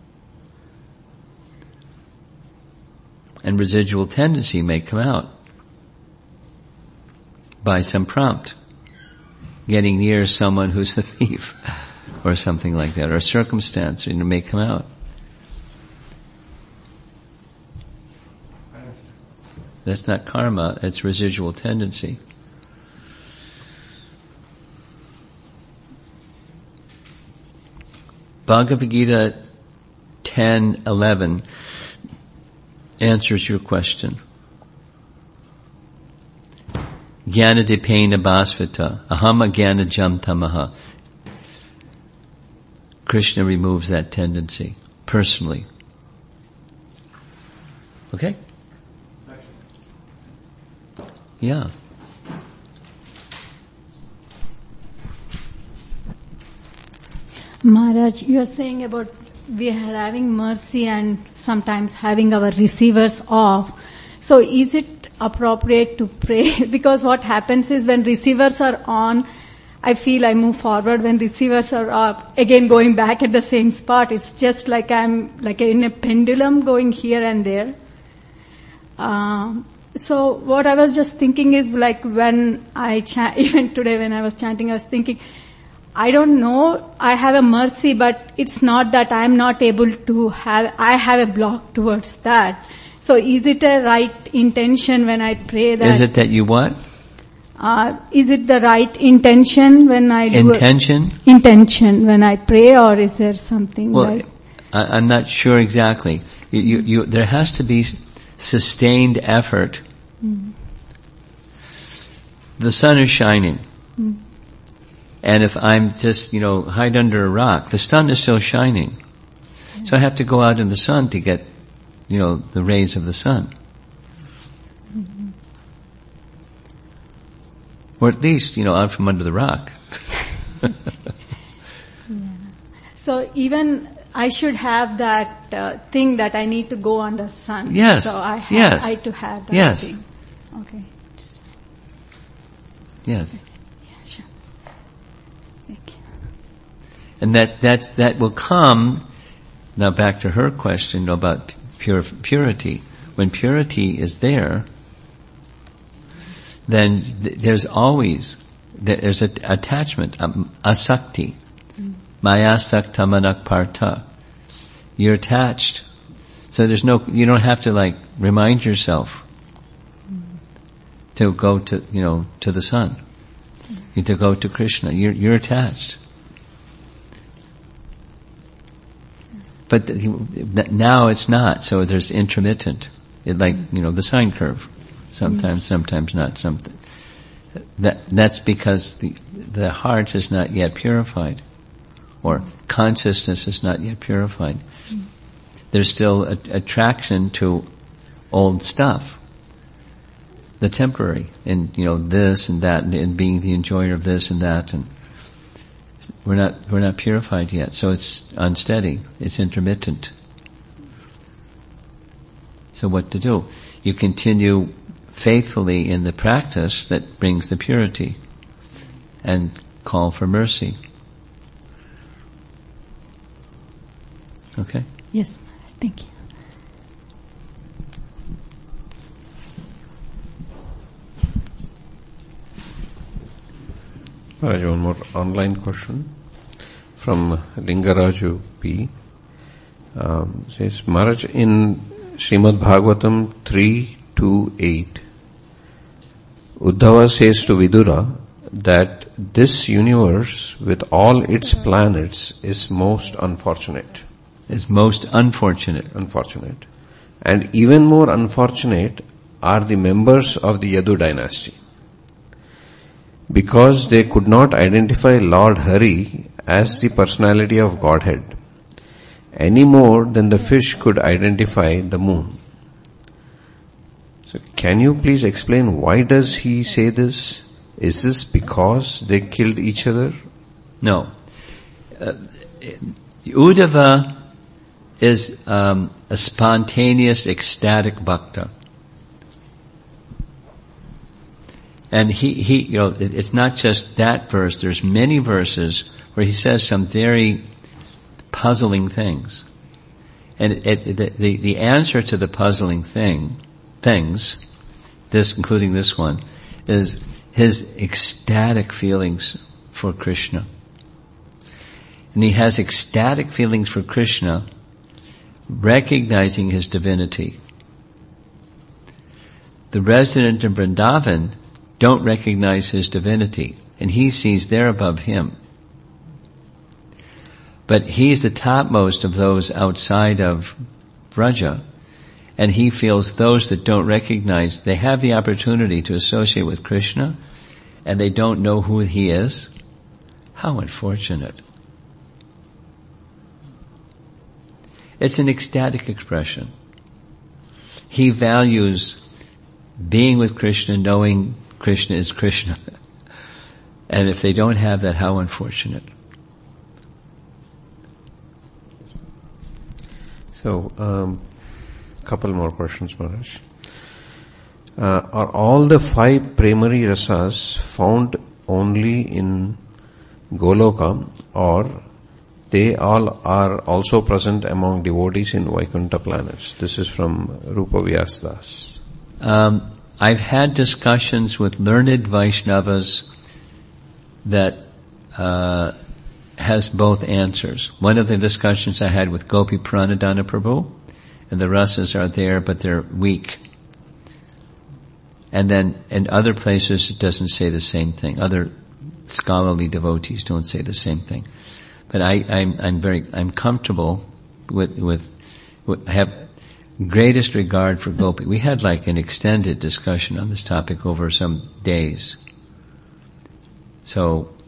[SPEAKER 1] And residual tendency may come out by some prompt. Getting near someone who's a thief or something like that, or a circumstance, and it may come out. That's not karma, it's residual tendency. Bhagavad Gita 10:11 answers your question. Jnana dipena bhasvita, aham ajnana jam tamaha. Krishna removes that tendency, personally. Okay? Yeah.
[SPEAKER 8] Maharaj, you are saying about we are having mercy and sometimes having our receivers off. So is it appropriate to pray? Because what happens is when receivers are on, I feel I move forward. When receivers are off, again going back at the same spot. It's just like I'm like in a pendulum going here and there. So what I was just thinking is like when I even today when I was chanting, I was thinking, I don't know, I have a mercy, but it's not that I'm not able to I have a block towards that. So is it a right intention when I pray that?
[SPEAKER 1] Is it that you what?
[SPEAKER 8] Is it the right intention when I do intention when I pray, or is there something like?
[SPEAKER 1] I'm not sure exactly. There has to be sustained effort. The sun is shining. And if I'm just, hide under a rock, the sun is still shining. So I have to go out in the sun to get, the rays of the sun. Or at least, out from under the rock.
[SPEAKER 8] So even I should have that thing that I need to go under sun.
[SPEAKER 1] Yes.
[SPEAKER 8] So I to have that thing. Okay.
[SPEAKER 1] Yes.
[SPEAKER 8] Yeah, sure. Thank you.
[SPEAKER 1] And that will come, now back to her question about purity. When purity is there, then there's an attachment, asakti. Maya sakta manak partha. You're attached. So you don't have to remind yourself to go to, to the sun. You to go to Krishna. You're attached. But now it's not, so there's intermittent. The sine curve. Sometimes not. That's because the heart is not yet purified, or consciousness is not yet purified. There's still attraction to old stuff, the temporary, and this and that, and being the enjoyer of this and that, and we're not purified yet. So it's unsteady. It's intermittent. So what to do? You continue faithfully in the practice that brings the purity, and call for mercy. Okay?
[SPEAKER 8] Yes, thank you.
[SPEAKER 6] Maharaj, one more online question from Lingaraju P. Says, Maharaj, in Srimad Bhagavatam 3:2-8, Uddhava says to Vidura that this universe with all its planets is most unfortunate.
[SPEAKER 1] Is most unfortunate.
[SPEAKER 6] Unfortunate. And even more unfortunate are the members of the Yadu dynasty, because they could not identify Lord Hari as the personality of Godhead, any more than the fish could identify the moon. So can you please explain why does he say this? Is this because they killed each other?
[SPEAKER 1] No. Uddhava is a spontaneous, ecstatic bhakta. And he, it's not just that verse. There's many verses where he says some very puzzling things. And the answer to the puzzling things, this, including this one, is his ecstatic feelings for Krishna. And he has ecstatic feelings for Krishna, recognizing his divinity. The resident in Vrindavan don't recognize his divinity, and he sees they're above him. But he's the topmost of those outside of Vraja, and he feels those that don't recognize, they have the opportunity to associate with Krishna, and they don't know who he is. How unfortunate. It's an ecstatic expression. He values being with Krishna, knowing Krishna is Krishna. And if they don't have that, how unfortunate.
[SPEAKER 6] So, couple more questions, Maharaj. Are all the 5 primary rasas found only in Goloka, or they all are also present among devotees in Vaikuntha planets? This is from Rupa Vyasdas.
[SPEAKER 1] I've had discussions with learned Vaishnavas that has both answers. One of the discussions I had with Gopi Pranadhana Prabhu, and the rasas are there, but they're weak. And then in other places it doesn't say the same thing. Other scholarly devotees don't say the same thing. But I'm comfortable with have greatest regard for Gopi. We had like an extended discussion on this topic over some days. So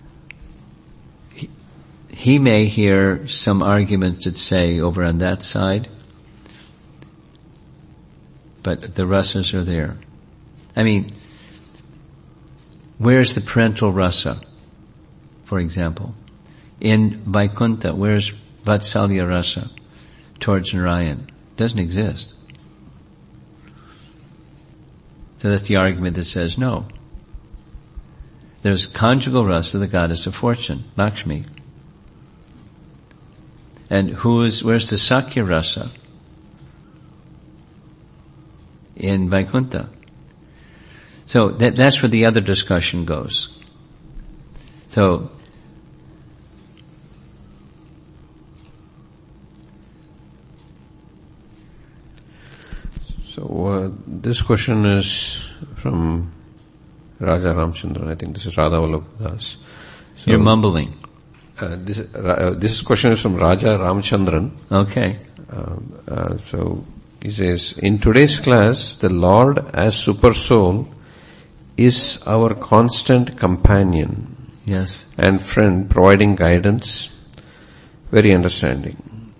[SPEAKER 1] he may hear some arguments that say over on that side, but the rasas are there. I mean, where's the parental rasa, for example? In Vaikuntha, where's Vatsalya rasa towards Narayan? Doesn't exist. So that's the argument that says no. There's conjugal rasa, the goddess of fortune, Lakshmi. And where's the Sakya rasa? In Vaikuntha. So that's where the other discussion goes. So
[SPEAKER 6] this question is from Raja Ramchandran. I think this is Radha Vallabh Das.
[SPEAKER 1] You're mumbling.
[SPEAKER 6] This question is from Raja Ramchandran.
[SPEAKER 1] Okay.
[SPEAKER 6] So he says, in today's class, the Lord as Super Soul is our constant companion.
[SPEAKER 1] Yes.
[SPEAKER 6] And friend, providing guidance, very understanding.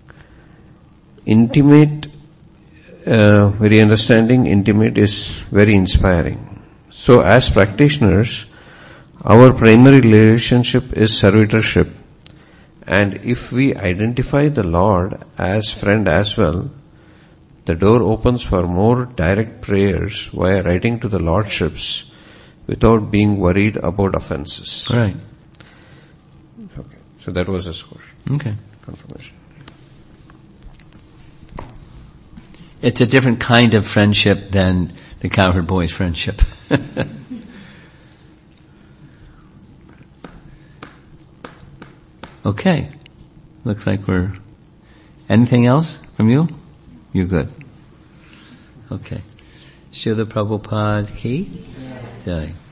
[SPEAKER 6] Very understanding, intimate is very inspiring. So as practitioners, our primary relationship is servitorship. And if we identify the Lord as friend as well, the door opens for more direct prayers via writing to the Lordships without being worried about offenses.
[SPEAKER 1] Right.
[SPEAKER 6] Okay. So that was his question.
[SPEAKER 1] Okay.
[SPEAKER 6] Confirmation.
[SPEAKER 1] It's a different kind of friendship than the cowherd boys' friendship. Okay. Looks like we're... Anything else from you? You're good. Okay. Srila Prabhupada ki? that